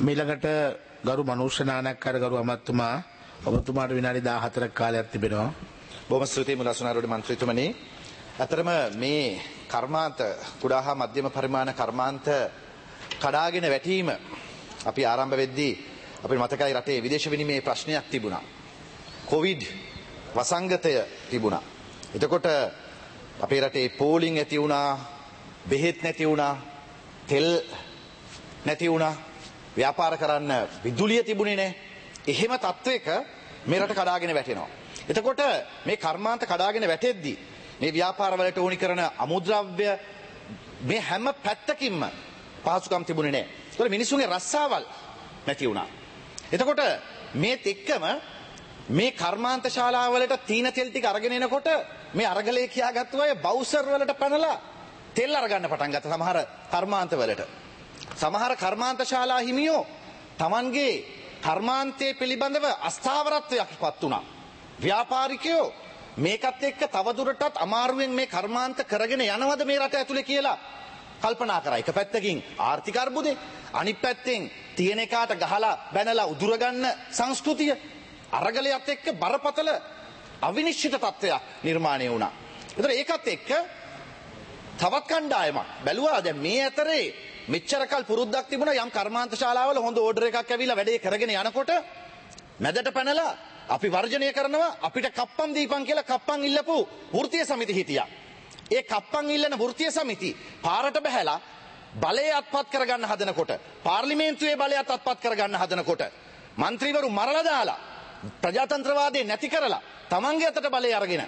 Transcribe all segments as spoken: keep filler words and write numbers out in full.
මීළඟට ගරු මනෝෂ නානක්කාර ගරු අමාත්‍යතුමා ඔබතුමාට විනාඩි දාහතරක කාලයක් තිබෙනවා. බොහොම ස්තුතියි මුලසුනාරුඩ මන්ත්‍රීතුමනි. අතරම මේ කර්මාන්ත කුඩා හා මධ්‍යම පරිමාණ කර්මාන්ත කඩාගෙන වැටීම අපි ආරම්භ වෙද්දී අපිට මතකයි රටේ විදේශ විනිමය ප්‍රශ්නයක් තිබුණා. කොවිඩ් වසංගතය තිබුණා. එතකොට අපේ රටේ පෝලිං ඇති වුණා, බෙහෙත් නැති වුණා, තෙල් නැති වුණා, ව්‍යාපාර කරන්න විදුලිය තිබුණේ නැහැ. එහෙම තත්වයක මේ රට කඩාගෙන වැටෙනවා. එතකොට මේ කර්මාන්ත කඩාගෙන වැටෙද්දී මේ ව්‍යාපාර වලට ඕනි කරන අමුද්‍රව්‍ය මේ හැම පැත්තකින්ම පහසුකම් තිබුණේ නැහැ. ඒතකොට මිනිසුන්ගේ රස්සාවල් නැති වුණා. එතකොට මේත් එක්කම මේ කර්මාන්ත ශාලාවලට තීන තෙල් ටික අරගෙන එනකොට මේ අරගලේ කියාගත්තු අය බවුසර් වලට පැනලා තෙල් අරගන්න පටන් ගත්තා සමහර කර්මාන්ත වලට. සමහර කර්මාන්ත ශාලා හිමියෝ Tamanගේ කර්මාන්තයේ පිළිබඳව අස්ථාවරත්වයක් පත් වුණා. ව්‍යාපාරිකයෝ මේකත් එක්ක තවදුරටත් අමාරුවෙන් මේ කර්මාන්ත කරගෙන යනවද මේ රට ඇතුලේ කියලා කල්පනා කරා. එක පැත්තකින් ආර්ථික අර්බුදේ, අනිත් පැත්තෙන් තියෙන එකාට ගහලා බැනලා උදුර ගන්න සංස්කෘතිය, අරගලයත් එක්ක බරපතල අවිනිශ්චිත තත්ත්වයක් නිර්මාණය වුණා. ඒතර ඒකත් එක්ක තවත් කණ්ඩායමක් බැලුවා දැන් මේ අතරේ මෙච්චර කල් පුරුද්දක් තිබුණා යම් කර්මාන්ත ශාලාවල හොඳ ඕඩර් එකක් ඇවිල්ලා වැඩේ කරගෙන යනකොට මැදට පැනලා අපි වර්ජනය කරනවා, අපිට කප්පම් දීපන් කියලා කප්පම් ඉල්ලපු වෘත්තීය සමිති හිටියා. ඒ කප්පම් ඉල්ලන වෘත්තීය සමිති පාරට බහැලා බලය අත්පත් කරගන්න හදනකොට, පාර්ලිමේන්තුවේ බලය අත්පත් කරගන්න හදනකොට മന്ത്രിවරු මරලා දාලා ප්‍රජාතන්ත්‍රවාදේ නැති කරලා තමන්ගේ අතට බලය අරගෙන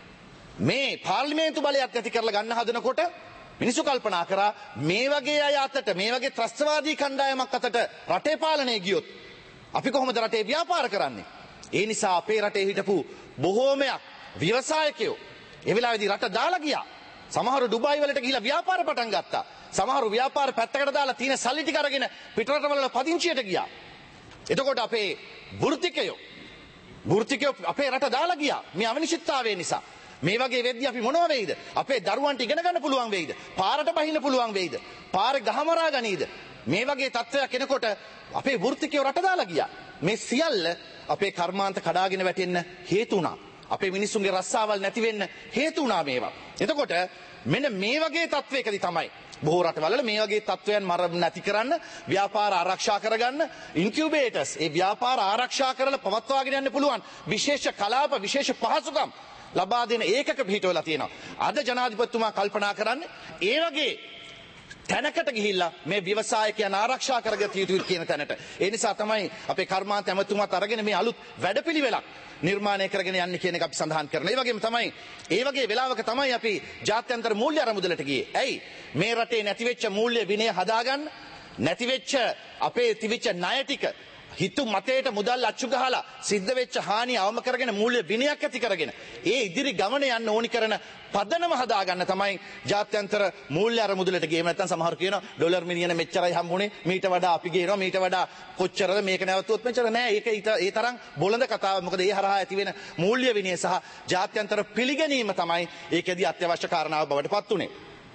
මේ පාර්ලිමේන්තු බලයත් නැති කරලා ගන්න හදනකොට මිනිස්සු කල්පනා කරා මේ වගේ අය අතට, මේ වගේ ත්‍රස්තවාදී කණ්ඩායමක් අතට රටේ පාලනය ගියොත් අපි කොහොමද රටේ ව්‍යාපාර කරන්නේ? ඒ නිසා අපේ රටේ හිටපු බොහෝමයක් ව්‍යවසායකයෝ ඒ වෙලාවේදී රට දාලා ගියා. සමහරු ඩුබායි වලට ගිහිලා ව්‍යාපාර පටන් ගත්තා. සමහරු ව්‍යාපාර පැත්තකට දාලා තියෙන සල්ලි ටික අරගෙන පිටරටවල පදිංචියට ගියා. එතකොට අපේ වෘත්තිකයෝ වෘත්තිකයෝ අපේ රට දාලා ගියා මේ අවිනිශ්චිතතාවය නිසා. මේ වගේ වෙද්දී අපි මොනව වෙයිද? අපේ දරුවන්ට ඉගෙන ගන්න පුළුවන් වෙයිද? පාරට බහින්න පුළුවන් වෙයිද? පාරේ ගහමරා ගනීද? මේ වගේ තත්ත්වයක් එනකොට අපේ වෘත්තිකයෝ රට දාලා ගියා. මේ සියල්ල අපේ කර්මාන්ත කඩාගෙන වැටෙන්න හේතු වුණා. අපේ මිනිස්සුන්ගේ රස්සාවල් නැති වෙන්න හේතු වුණා මේවා. එතකොට මෙන්න මේ වගේ තත්වයකදී තමයි බොහෝ රටවල මේ වගේ තත්වයන් මර නැති කරන්න, ව්‍යාපාර ආරක්ෂා කරගන්න ඉන්කියුබේටර්ස්, ඒ ව්‍යාපාර ආරක්ෂා කරලා පවත්වාගෙන යන්න පුළුවන් විශේෂ කලාප, විශේෂ පහසුකම් ලබා දෙන ඒකක පිහිටවලා තියෙනවා. අද ජනාධිපතිතුමා කල්පනා කරන්නේ ඒ වගේ තැනකට ගිහිල්ලා මේ ව්‍යවසායකයන් ආරක්ෂා කරගත යුතුයි කියන තැනට. ඒ නිසා තමයි අපේ කර්මාන්ත ඇමතුමත් අරගෙන මේ අලුත් වැඩපිළිවෙලක් නිර්මාණය කරගෙන යන්නේ කියන එක අපි සඳහන් කරනවා. ඒ වගේම තමයි ඒ වගේ වෙලාවක තමයි අපි ජාත්‍යන්තර මූල්‍ය අරමුදලට ගියේ. ඇයි? මේ රටේ නැතිවෙච්ච මූල්‍ය විනය හදාගන්න, නැතිවෙච්ච අපේ තිවිච්ච ණය ටික හිතු මතයට මුදල් අච්චු ගහලා සිද්ධ වෙච්ච හානිය අවම කරගෙන මූල්‍ය විනයක් ඇති කරගෙන ඒ ඉදිරි ගමන යන්න ඕනි කරන පදනම හදාගන්න තමයි ජාත්‍යන්තර මූල්‍ය අරමුදලට ගියේ. නැත්නම් සමහරු කියනවා ඩොලර් මිලියන මෙච්චරයි හම්බුනේ, මීට වඩා අපි ගේනවා, මීට වඩා කොච්චරද මේක නැවතුවොත් මෙච්චර නෑ. ඒක ඒ තරම් බොළඳ කතාවක්. මොකද ඒ හරහා ඇති වෙන මූල්‍ය විනය සහ ජාත්‍යන්තර පිළිගැනීම තමයි ඒකෙදී අත්‍යවශ්‍ය කාරණාව බවට පත් උනේ.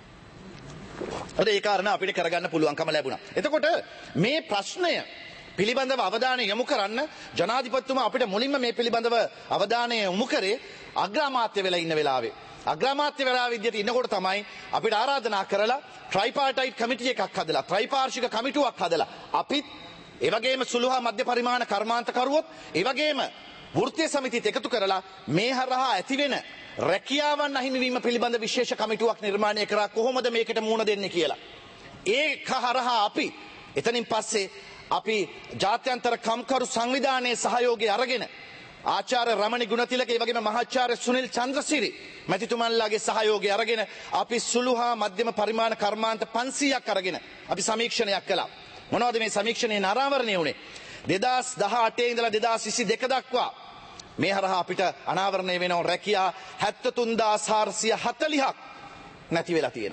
අද ඒ කාරණා අපිට කරගන්න පුළුවන්කම ලැබුණා. එතකොට මේ ප්‍රශ්නය පිළිබඳව අවධානය යොමු කරන්න ජනාධිපතිතුමා අපිට මුලින්ම මේ පිළිබඳව අවධානය යොමු කරේ අග්‍රාමාත්‍ය වෙලා ඉන්න වෙලාවේ. අග්‍රාමාත්‍ය වෙලා විදියට ඉන්නකොට තමයි අපිට ආරාධනා කරලා ට්‍රයිපාර්ටයිට් කමිටි එකක් හදලා, ත්‍රිපාර්ශ්වික කමිටුවක් හදලා අපිත් ඒ වගේම සුළු හා මධ්‍ය පරිමාණ කර්මාන්තකරුවොත් ඒ වගේම වෘත්තීය සමිතියත් එකතු කරලා මේ හරහා ඇති වෙන රැකියාවන් අහිමිවීම පිළිබඳ විශේෂ කමිටුවක් නිර්මාණය කරා කොහොමද මේකට මුහුණ දෙන්නේ කියලා. ඒක හරහා අපි එතනින් පස්සේ අපි ජාත්‍යන්තර කම්කරු සංවිධානයේ සහයෝගය අරගෙන ආචාර්ය රමණි ගුණතිලක ඒ වගේම මහාචාර්ය සුනිල් චන්ද්‍රසිරි මැතිතුමන්ලාගේ සහයෝගය අරගෙන අපි සුළු හා මධ්‍යම පරිමාණ කර්මාන්ත පන්සීයක් අරගෙන අපි සමීක්ෂණයක් කළා. මොනවද මේ සමීක්ෂණයේ අනාවරණය වුණේ? දෙදාස් දහඅටේ ඉඳලා දෙදාස් විසිදෙක දක්වා මේ හරහා අපිට අනාවරණය වෙනව රැකියා හැත්තෑ තුන් හාරසිය හතළිහක් නැති වෙලා තියෙනවා.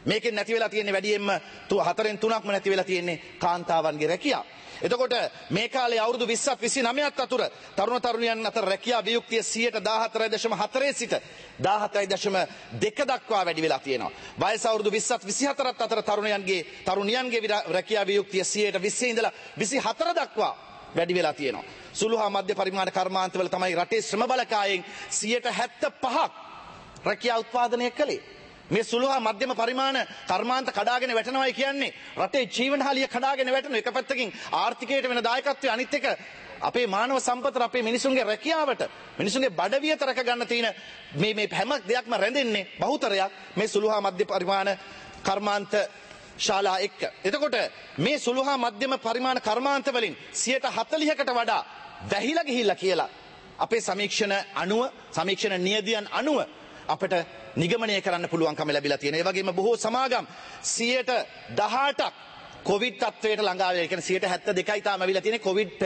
මේකෙන් නැති වෙලා තියෙන්නේ වැඩියෙන්ම හතරෙන් තුනක්ම නැති වෙලා තියෙන්නේ කාන්තාවන්ගේ රැකියාව. එතකොට මේ කාලේ අවුරුදු විස්සත් විසිනවයත් අතර තරුණ තරුණියන් අතර රැකියා වියුක්තිය සියයට දාහතරයි දශම හතරේ සිට දාහතරයි දශම දෙක දක්වා වැඩි වෙලා තියෙනවා. වයස අවුරුදු විස්සත් විසිහතරත් අතර තරුණයන්ගේ තරුණියන්ගේ රැකියා වියුක්තිය සියයට විස්සේ ඉඳලා විසිහතර දක්වා වැඩි වෙලා තියෙනවා. සුළු හා මධ්‍ය පරිමාණ කර්මාන්තවල තමයි රටේ ශ්‍රම බලකායෙන් සියයට හැත්තෑ පහක් රැකියා උත්පාදනය කළේ. මේ සුළු හා මධ්‍යම පරිමාණ කර්මාන්ත කඩාගෙන වැටෙනවයි කියන්නේ රටේ ජීවනහාලිය කඩාගෙන වැටෙන එක පැත්තකින් ආර්ථිකයට වෙන දායකත්වය අනිත් එක අපේ මානව සම්පත අපේ මිනිසුන්ගේ රැකියාවට මිනිසුන්ගේ බඩවියත රැක ගන්න තියෙන මේ මේ හැම දෙයක්ම රැඳෙන්නේ බහුතරයක් මේ සුළු හා මධ්‍ය පරිමාණ කර්මාන්ත ශාලා එක්ක. එතකොට මේ සුළු හා මධ්‍යම පරිමාණ කර්මාන්ත වලින් සියයට හතළිහකට වඩා වැහිලා ගිහිල්ලා කියලා අපේ සමීක්ෂණ අනුව සමීක්ෂණ නියදියන් අනුව අපට නිගමනය කරන්න පුළුවන්කම ලැබිලා තියෙනවා. ඒ වගේම බොහෝ සමාගම් සියයට දහඅටක් කොවිඩ් තත්වයට ළඟා වෙලා. ඒ කියන්නේ සියයට හැත්තෑ දෙකයි තාම ඇවිල්ලා තියෙන්නේ කොවිඩ් පෙර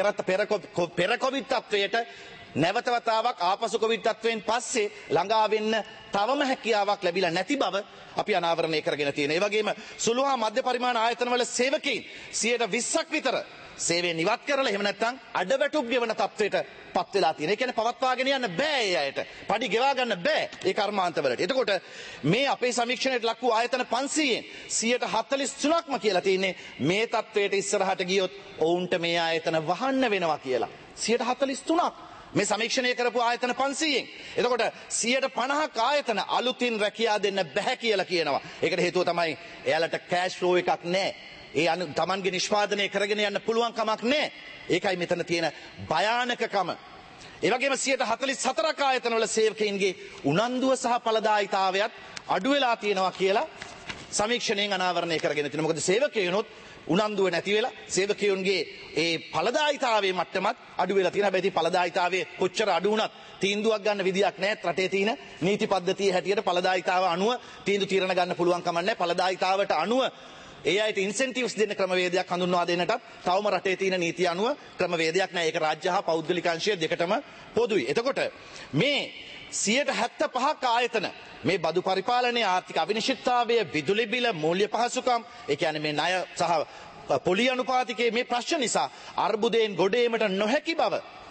පෙර කොවිඩ් තත්වයට නැවත වතාවක් ආපසු කොවිඩ් තත්වයෙන් පස්සේ ළඟා වෙන්න තවම හැකියාවක් ලැබිලා නැති බව අපි අනාවරණය කරගෙන තියෙනවා. ඒ වගේම සුළු හා මධ්‍ය පරිමාණ ආයතනවල සේවකයින් සියයට විස්සක් විතර සේවයෙන් ඉවත් කරලා එහෙම නැත්නම් අඩවැටුප් ගෙවන තත්වයට පත් වෙලා තියෙනවා. ඒ කියන්නේ පවත්වාගෙන යන්න බෑ ඒ අයට. පඩි ගෙවා ගන්න බෑ ඒ කර්මාන්තවලට. එතකොට මේ අපේ සමීක්ෂණයට ලක් වූ ආයතන පන්සීයෙන් සියයට හතළිස් තුනක්ම කියලා තියෙන්නේ මේ තත්වයට ඉස්සරහට ගියොත් ඔවුන්ට මේ ආයතන වහන්න වෙනවා කියලා. සියයට හතළිස් තුනක් මේ සමීක්ෂණය කරපු ආයතන පන්සීයෙන්. එතකොට සියයට පනහක් ආයතන අලුතින් රැකියා දෙන්න බෑ කියලා කියනවා. ඒකට හේතුව තමයි එයාලට කෑෂ් ෆ්ලෝ එකක් නැහැ. ඒ අනු තමන්ගේ නිෂ්පාදනය කරගෙන යන්න පුළුවන් කමක් නැහැ. ඒකයි මෙතන තියෙන භයානකකම. ඒ වගේම සියයට හතළිස් හතරක් ආයතනවල සේවකයින්ගේ උනන්දුව සහ ඵලදායීතාවයත් අඩු වෙලා තියෙනවා කියලා සමීක්ෂණයෙන් අනාවරණය කරගෙන තියෙනවා. මොකද සේවකයනොත් උනන්දුව නැති වෙලා සේවකයන්ගේ ඒ ඵලදායීතාවයේ මට්ටමත් අඩු වෙලා තියෙනවා. හැබැයි ඵලදායීතාවයේ කොච්චර අඩු වුණත් තීන්දුවක් ගන්න විදියක් නැහැ. රටේ තියෙන නීති පද්ධතිය හැටියට ඵලදායීතාව අනුව තීන්දුව తీරන ගන්න පුළුවන් කමක් නැහැ. ඵලදායීතාවට අනුව ඒ අයට ඉන්සෙන්ටිව්ස් දෙන්න ක්‍රමවේදයක් හඳුන්වා දෙන්නටත් තවම රටේ තියෙන නීතිය අනුව ක්‍රමවේදයක් නැහැ. ඒක රාජ්‍ය හා පෞද්ගලික අංශය දෙකටම පොදුයි. එතකොට මේ සියයට හැත්තෑ පහක් ආයතන මේ බදු පරිපාලනයේ ආර්ථික අවිනිශ්චිතතාවය, විදුලි බිල, මූල්‍ය පහසුකම්, ඒ කියන්නේ මේ ණය සහ පොලි අනුපාතිකයේ මේ ප්‍රශ්න නිසා අර්බුදයෙන් ගොඩ ඒමට නොහැකි බව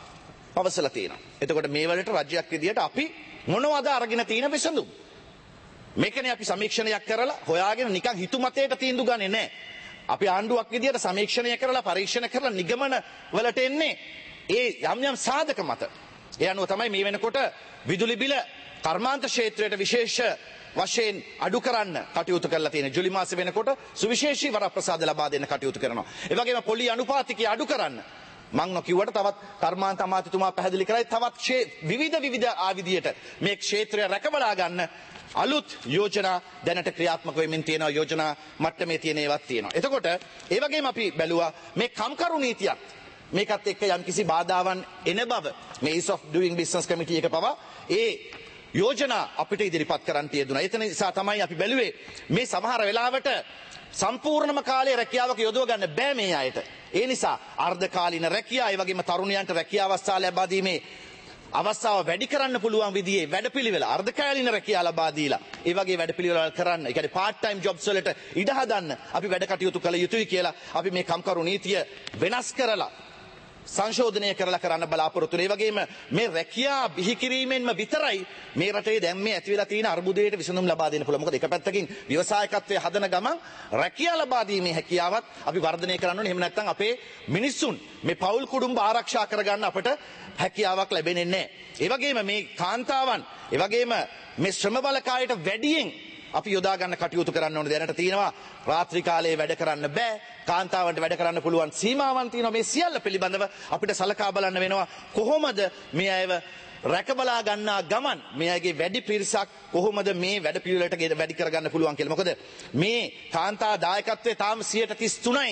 පවසලා තියෙනවා. එතකොට මේ වලට රජයක් විදියට අපි මොනවද අරගෙන තියෙන විසඳුම්? මේකනේ අපි සමීක්ෂණයක් කරලා හොයාගෙන නිකන් හිතුමතේට තීන්දුව ගන්නේ නැහැ. අපි ආණ්ඩුවක් විදියට සමීක්ෂණය කරලා පරීක්ෂණ කරලා නිගමන වලට එන්නේ ඒ යම් යම් සාධක මත. ඒ අනුව තමයි මේ වෙනකොට විදුලි බිල කර්මාන්ත ක්ෂේත්‍රයට විශේෂ වශයෙන් අඩු කරන්න කටයුතු කරලා තියෙන. ජුලි මාසේ වෙනකොට සුවිශේෂී වරප්‍රසාද ලබා දෙන්න කටයුතු කරනවා. ඒ වගේම පොලි අනුපාතිකය අඩු කරන්න මං නොකියුවට තවත් කර්මාන්ත අමාත්‍යතුමා පැහැදිලි කරයි තවත් විවිධ විවිධ ආවිදියට මේ ක්ෂේත්‍රය රැකබලා ගන්න අලුත් යෝජනා දැනට ක්‍රියාත්මක වෙමින් තියෙනවා. යෝජනා මට්ටමේ තියෙන ඒවාත් තියෙනවා. එතකොට ඒ වගේම අපි බැලුවා මේ කම්කරු නීතියත් මේකත් එක්ක යම්කිසි බාධාවන් එන බව මේ ease of doing business committee එක පවා ඒ යෝජනා අපිට ඉදිරිපත් කරන්න තියදුනා. ඒ නිසා තමයි අපි බැලුවේ මේ සමහර වෙලාවට සම්පූර්ණම කාලයේ රැකියාවක යොදව ගන්න බෑ මේ අයට. ඒ නිසා අර්ධකාලීන රැකියාව, ඒ වගේම තරුණයන්ට රැකියාව අවස්ථා ලබා දීමේ අවස්ථාව වැඩි කරන්න පුළුවන් විදිහේ වැඩපිළිවෙල අර්ධකාලීන රැකියාව ලබා දීලා ඒ වගේ වැඩපිළිවෙල කරන්න, ඒ කියන්නේ part time jobs වලට ඉඩ හදන්න අපි වැඩ කටයුතු කළ යුතුයි කියලා අපි මේ කම්කරු නීතිය වෙනස් කරලා සංශෝධනය කරලා කරන්න බලාපොරොත්තු වෙනවා. ඒ වගේම මේ රැකියා බිහි කිරීමෙන්ම විතරයි මේ රටේ දැන් මේ ඇති වෙලා තියෙන අර්බුදයට විසඳුම් ලබා දෙන්න පුළුවන්. මොකද එක පැත්තකින් ව්‍යවසායකත්වයේ හදන ගමන් රැකියා ලබා දීමේ හැකියාවත් අපි වර්ධනය කරන්න ඕනේ. එහෙම නැත්නම් අපේ මිනිස්සුන් මේ පෞල් කුඩුම්බ ආරක්ෂා කරගන්න අපට හැකියාවක් ලැබෙන්නේ නැහැ. ඒ වගේම මේ කාන්තාවන්, ඒ වගේම මේ ශ්‍රම බලකායට වැඩියෙන් අපි යොදා ගන්න කටයුතු කරන්න ඕනේ. දැනට තියෙනවා රාත්‍රී කාලයේ වැඩ කරන්න බෑ. කාන්තාවන්ට වැඩ කරන්න පුළුවන් සීමාවන් තියෙනවා. මේ සියල්ල පිළිබඳව අපිට සලකා බලන්න වෙනවා. කොහොමද මේ අයව රැකබලා ගන්නා ගමන් මේ අයගේ වැඩි පිරිසක් කොහොමද මේ වැඩ පිළිවෙලට වැඩි කරගන්න පුළුවන් කියලා. මොකද මේ කාන්තා දායකත්වයේ තාම සියයට තිස් තුනයි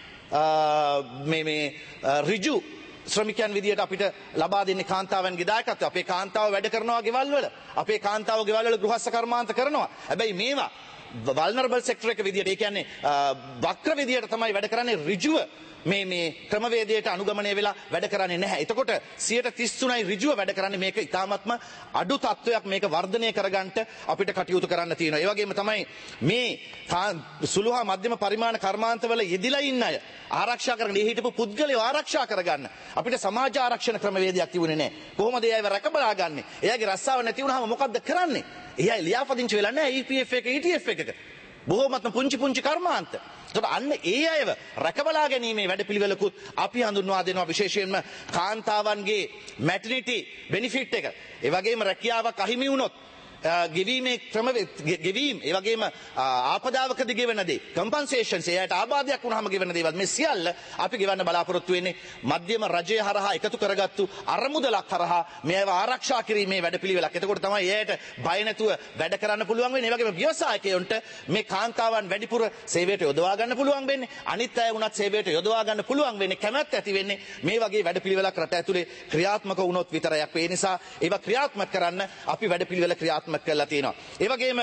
මේ මේ ඍජු ශ්‍රමිකයන් විදියට අපිට ලබා දෙන්නේ කාන්තාවන්ගේ දායකත්වය. අපේ කාන්තාව වැඩ කරනවා ගෙවල් වල. අපේ කාන්තාව ගෙවල් වල ගෘහස්ස කර්මාන්ත කරනවා. හැබැයි මේවා vulnerable sector එක විදියට ඒ කියන්නේ වක්‍ර විදියට තමයි වැඩ කරන්නේ ඍජුව මේ මේ ක්‍රමවේදයට අනුගමනය වෙලා වැඩ කරන්නේ නැහැ. එතකොට සියයට තිස් තුනයි ඍජුව වැඩ කරන්නේ මේක ඉතාමත්ම අඩු තත්වයක් මේක වර්ධනය කරගන්න අපිට කටයුතු කරන්න තියෙනවා. ඒ වගේම තමයි මේ සුළු හා මධ්‍යම පරිමාණ කර්මාන්තවල යෙදිලා ඉන්න අය ආරක්ෂා කරගෙන ඒ හිටපු පුද්ගලයෝ ආරක්ෂා කරගන්න අපිට සමාජ ආරක්ෂණ ක්‍රමවේදයක් තිබුණේ නැහැ. කොහොමද ඒ අයව රැක බලා ගන්නෙ? එයාගේ රස්සාව නැති වුනහම මොකද්ද කරන්නේ? ඒ අය ලියාපදිංචි වෙලා නැහැ E P F එක E T F එකක. බොහෝමත්ම පුංචි පුංචි කර්මාන්ත. එතකොට අන්න ඒ අයව රැකබලා ගැනීමේ වැඩපිළිවෙලකුත් අපි හඳුන්වා දෙනවා විශේෂයෙන්ම කාන්තාවන්ගේ මැටර්නිටි බෙනිෆිට් එක. ඒ වගේම රැකියාවක් අහිමි වුණොත් ගෙවීමේ ක්‍රම ගෙවීම ඒ වගේම ආපදාවකදී ගෙවන දේ කම්පන්සේෂන්ස් එයාට ආබාධයක් වුණාම ගෙවන දේවල් මේ සියල්ල අපි ගෙවන්න බලාපොරොත්තු වෙන්නේ මධ්‍යම රජය හරහා එකතු කරගත්තු අරමුදලක් හරහා මේව ආරක්ෂා කිරීමේ වැඩපිළිවෙලක්. එතකොට තමයි එයාට බය නැතුව වැඩ කරන්න පුළුවන් වෙන්නේ. ඒ වගේම ව්‍යවසායකයන්ට මේ කාන්තාවන් වැඩිපුර සේවයට යොදවා ගන්න පුළුවන් වෙන්නේ. අනිත් අය වුණත් සේවයට යොදවා ගන්න පුළුවන් වෙන්නේ. කැමැත්ත ඇති වෙන්නේ මේ වගේ වැඩපිළිවෙලක් රට ඇතුලේ ක්‍රියාත්මක වුණොත් විතරයි. ඒ නිසා ඒවා ක්‍රියාත්මක කරන්න අපි වැඩපිළිවෙල ක්‍රියාත්මක කරලා තියෙනවා. ඒ වගේම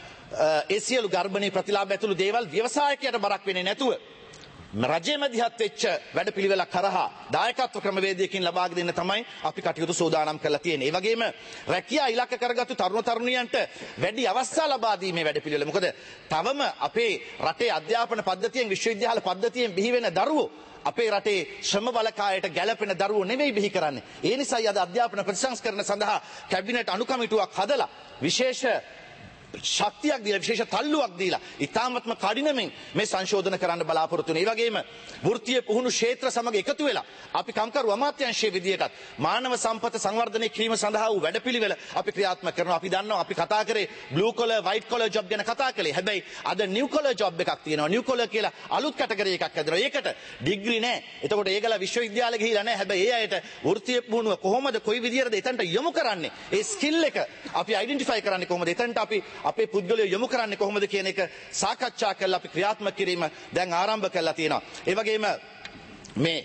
ඒ සියලු ගර්භණී ප්‍රතිලාභ ඇතුළු දේවල් ව්‍යවසායකයට බරක් වෙන්නේ නැතුව රජයේ මැදිහත් වෙච්ච වැඩපිළිවෙලක් කරහා දායකත්ව ක්‍රමවේදයකින් ලබා දෙන්න තමයි අපි කටයුතු සූදානම් කරලා තියෙන්නේ. ඒ වගේම රැකියා ඉලක්ක කරගත්තු තරුණ තරුණියන්ට වැඩි අවස්ථා ලබා දීමේ වැඩපිළිවෙල. මොකද තවම අපේ රටේ අධ්‍යාපන පද්ධතියෙන් විශ්වවිද්‍යාල පද්ධතියෙන් බිහි වෙන දරුවෝ අපේ රටේ ශ්‍රම බලකායට ගැළපෙන දරුවෝ නෙවෙයි බිහි කරන්නේ. ඒ නිසායි අද අධ්‍යාපන ප්‍රතිසංස්කරණ සඳහා කැබිනට් අනුකමිටුවක් හදලා විශේෂ ශක්තියක් දීලා විශේෂ තල්ලුවක් දීලා ඉතාමත්ම කඩිනමින් මේ සංශෝධන කරන්න බලාපොරොත්තු වෙනවා. ඒ වගේම වෘත්තීය පුහුණු ක්ෂේත්‍ර සමග එකතු වෙලා අපි කම්කරු අමාත්‍යාංශයේ විදියටත් මානව සම්පත සංවර්ධනය කිරීම සඳහා වූ වැඩපිළිවෙල අපි ක්‍රියාත්මක කරනවා. අපි දන්නවා අපි කතා කරේ blue collar white collar job ගැන කතා කළේ. හැබැයි අද නිව් කොලර් ජොබ් එකක් තියෙනවා. නිව් කොලර් කියලා අලුත් කැටගරි එකක් හදනවා. ඒකට ඩිග්‍රී නැහැ. එතකොට ඒගොල්ලෝ විශ්වවිද්‍යාලෙ ගිහිලා නැහැ. හැබැයි ඒ අයට වෘත්තීය පුහුණුව කොහොමද කොයි විදියටද එතනට යොමු කරන්නේ? ඒ ස්කිල් එක අපි අයිඩෙන්ටිෆයි කරන්නේ කොහොමද? එතනට අපි අපේ පුද්ගලයෝ යොමු කරන්නේ කොහොමද කියන එක සාකච්ඡා කරලා අපි ක්‍රියාත්මක කිරීම දැන් ආරම්භ කරලා තියෙනවා. ඒ වගේම මේ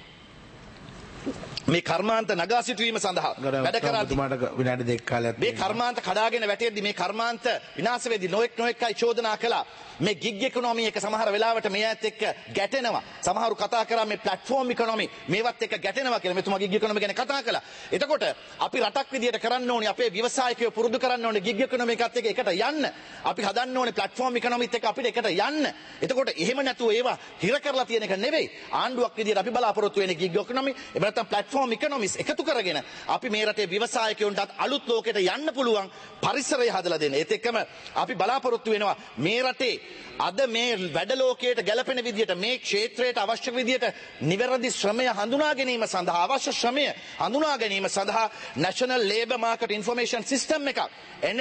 මේ කර්මාන්ත නගා සිටුවීම සඳහා වැඩ කරද්දී විනාඩි දෙකක් කාලයක් මේ කර්මාන්ත කඩාගෙන වැටෙද්දී මේ කර්මාන්ත විනාශ වෙද්දී නොඑක් නොඑක් අය චෝදනා කළා. මේ ගිග් ඉකොනොමි එක සමහර වෙලාවට මේ ඇත් එක්ක ගැටෙනවා. සමහරු කතා කරා මේ ප්ලැට්ෆෝම් ඉකොනොමි මේවත් එක්ක ගැටෙනවා කියලා. මෙතුමා ගිග් ඉකොනොමි ගැන කතා කළා. එතකොට අපි රටක් විදියට කරන්න ඕනේ අපේ ව්‍යවසායකයෝ පුරුදු කරන්න ඕනේ ගිග් ඉකොනොමි එකත් එක්ක එකට යන්න. අපි හදන්න ඕනේ ප්ලැට්ෆෝම් ඉකොනොමිත් එක්ක අපිට එකට යන්න. එතකොට එහෙම නැතුව ඒවා හිර කරලා තියෙන එක නෙවෙයි. ආණ්ඩුවක් විදියට අපි බලාපොරොත්තු වෙන්නේ ගිග් ඉකොනොමි එහෙම නැත්නම් ප්ලැට්ෆෝම් ඉකොනොමිස් එකතු කරගෙන අපි මේ රටේ ව්‍යවසායකයන්ටත් අලුත් ලෝකෙට යන්න පුළුවන් පරිසරය හදලා දෙන්න. ඒත් එක්කම අපි බලාපොරොත්තු වෙනවා මේ රටේ අද මේ වැඩ ලෝකයට ගැලපෙන විදියට මේ ක්ෂේත්‍රයට අවශ්‍ය විදියට නිවැරදි ශ්‍රමය හඳුනා ගැනීම සඳහා අවශ්‍ය ශ්‍රමය හඳුනා ගැනීම සඳහා National Labour Market Information System එකක් N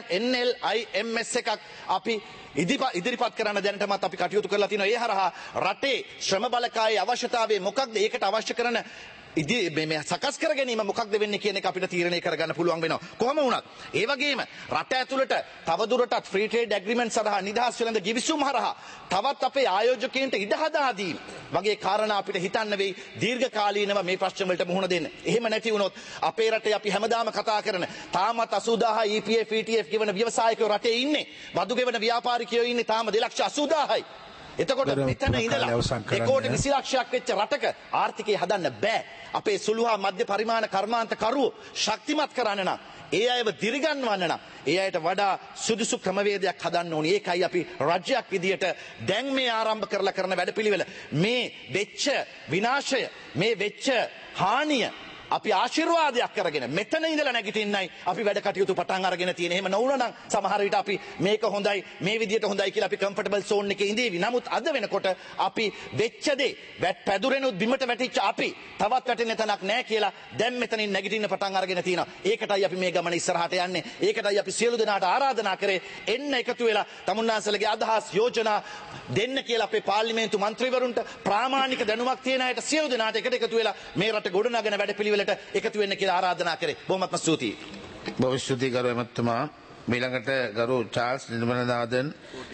L I M S එකක් අපි ඉදිරිපත් කරන්න දැනටමත් අපි කටයුතු කරලා තියෙනවා. ඒ හරහා රටේ ශ්‍රම බලකායේ අවශ්‍යතාවය මොකක්ද? ඒකට අවශ්‍ය කරන ඉදි මේ සකස් කර ගැනීම මොකක්ද වෙන්නේ කියන එක අපිට තීරණය කරගන්න පුළුවන් වෙනවා. කොහොම වුණත් ඒ වගේම රට ඇතුළට තවදුරටත් ෆ්‍රී ට්‍රේඩ් ඇග්‍රීමන්ට් සඳහා නිදහස් වෙළඳ ගිවිසුම් හරහා තවත් අපේ ආයෝජකයන්ට ඉඩ හදා දීම වගේ කාරණා අපිට හිතන්න වෙයි දීර්ඝකාලීනව මේ ප්‍රශ්න වලට මුහුණ දෙන්න. එහෙම නැති වුණොත් අපේ රටේ අපි හැමදාම කතා කරන තාමත් අසූදාහයි E P F E T F ගෙවන ව්‍යවසායකයෝ රටේ ඉන්නේ. බදු ගෙවන ව්‍යාපාරිකයෝ ඉන්නේ තාම දෙලක්ෂ අසූදාහයි. එතකොට මෙතන ඉඳලා එක කෝටි විසි ලක්ෂයක් වෙච්ච රටක ආර්ථිකය හදන්න බෑ. අපේ සුළු හා මධ්‍ය පරිමාණ කර්මාන්ත කරුවෝ ශක්තිමත් කරන්න නම් ඒ අයව දිරිගන්වන්න නම් ඒ අයට වඩා සුදුසු ක්‍රමවේදයක් හදන්න ඕනේ. ඒකයි අපි රාජ්‍යයක් විදියට දැන් මේ ආරම්භ කරලා කරන වැඩපිළිවෙල. මේ වෙච්ච විනාශය මේ වෙච්ච හානිය අපි ආශිර්වාදයක් කරගෙන මෙතන ඉඳලා නැගිටින්නයි අපි වැඩ කටයුතු පටන් අරගෙන තියෙන. එහෙම නොවුණා නම් සමහර විට අපි මේක හොඳයි මේ විදියට හොඳයි කියලා අපි කම්ෆර්ටබල් සෝන් එකේ ඉඳීවි. නමුත් අද වෙනකොට අපි වෙච්ච දේ වැට් පැදුරෙනුත් බිමට වැටිච්ච අපි තවත් වැටෙන්න තැනක් නැහැ කියලා දැන් මෙතනින් නැගිටින්න පටන් අරගෙන තියෙනවා. ඒකටයි අපි මේ ගමන ඉස්සරහට යන්නේ. ඒකටයි අපි සියලු දෙනාට ආරාධනා කරේ එන්න එකතු වෙලා තමුන්නාන්සලගේ අදහස් යෝජනා දෙන්න කියලා අපේ පාර්ලිමේන්තු මන්ත්‍රීවරුන්ට ප්‍රාමාණික දැනුමක් තියෙන අයට සියලු දෙනාට එකට එකතු වෙලා මේ රට ගොඩනගන වැඩපිළිවෙල එකතු වෙන්න කියලා ආරාධනා කරේ. බොහොමත්ම ස්තුතියි. බොහොම ස්තුතියි ගරු එමතුමා. ඊළඟට ගරු චාල්ස් නිර්මලනාදන්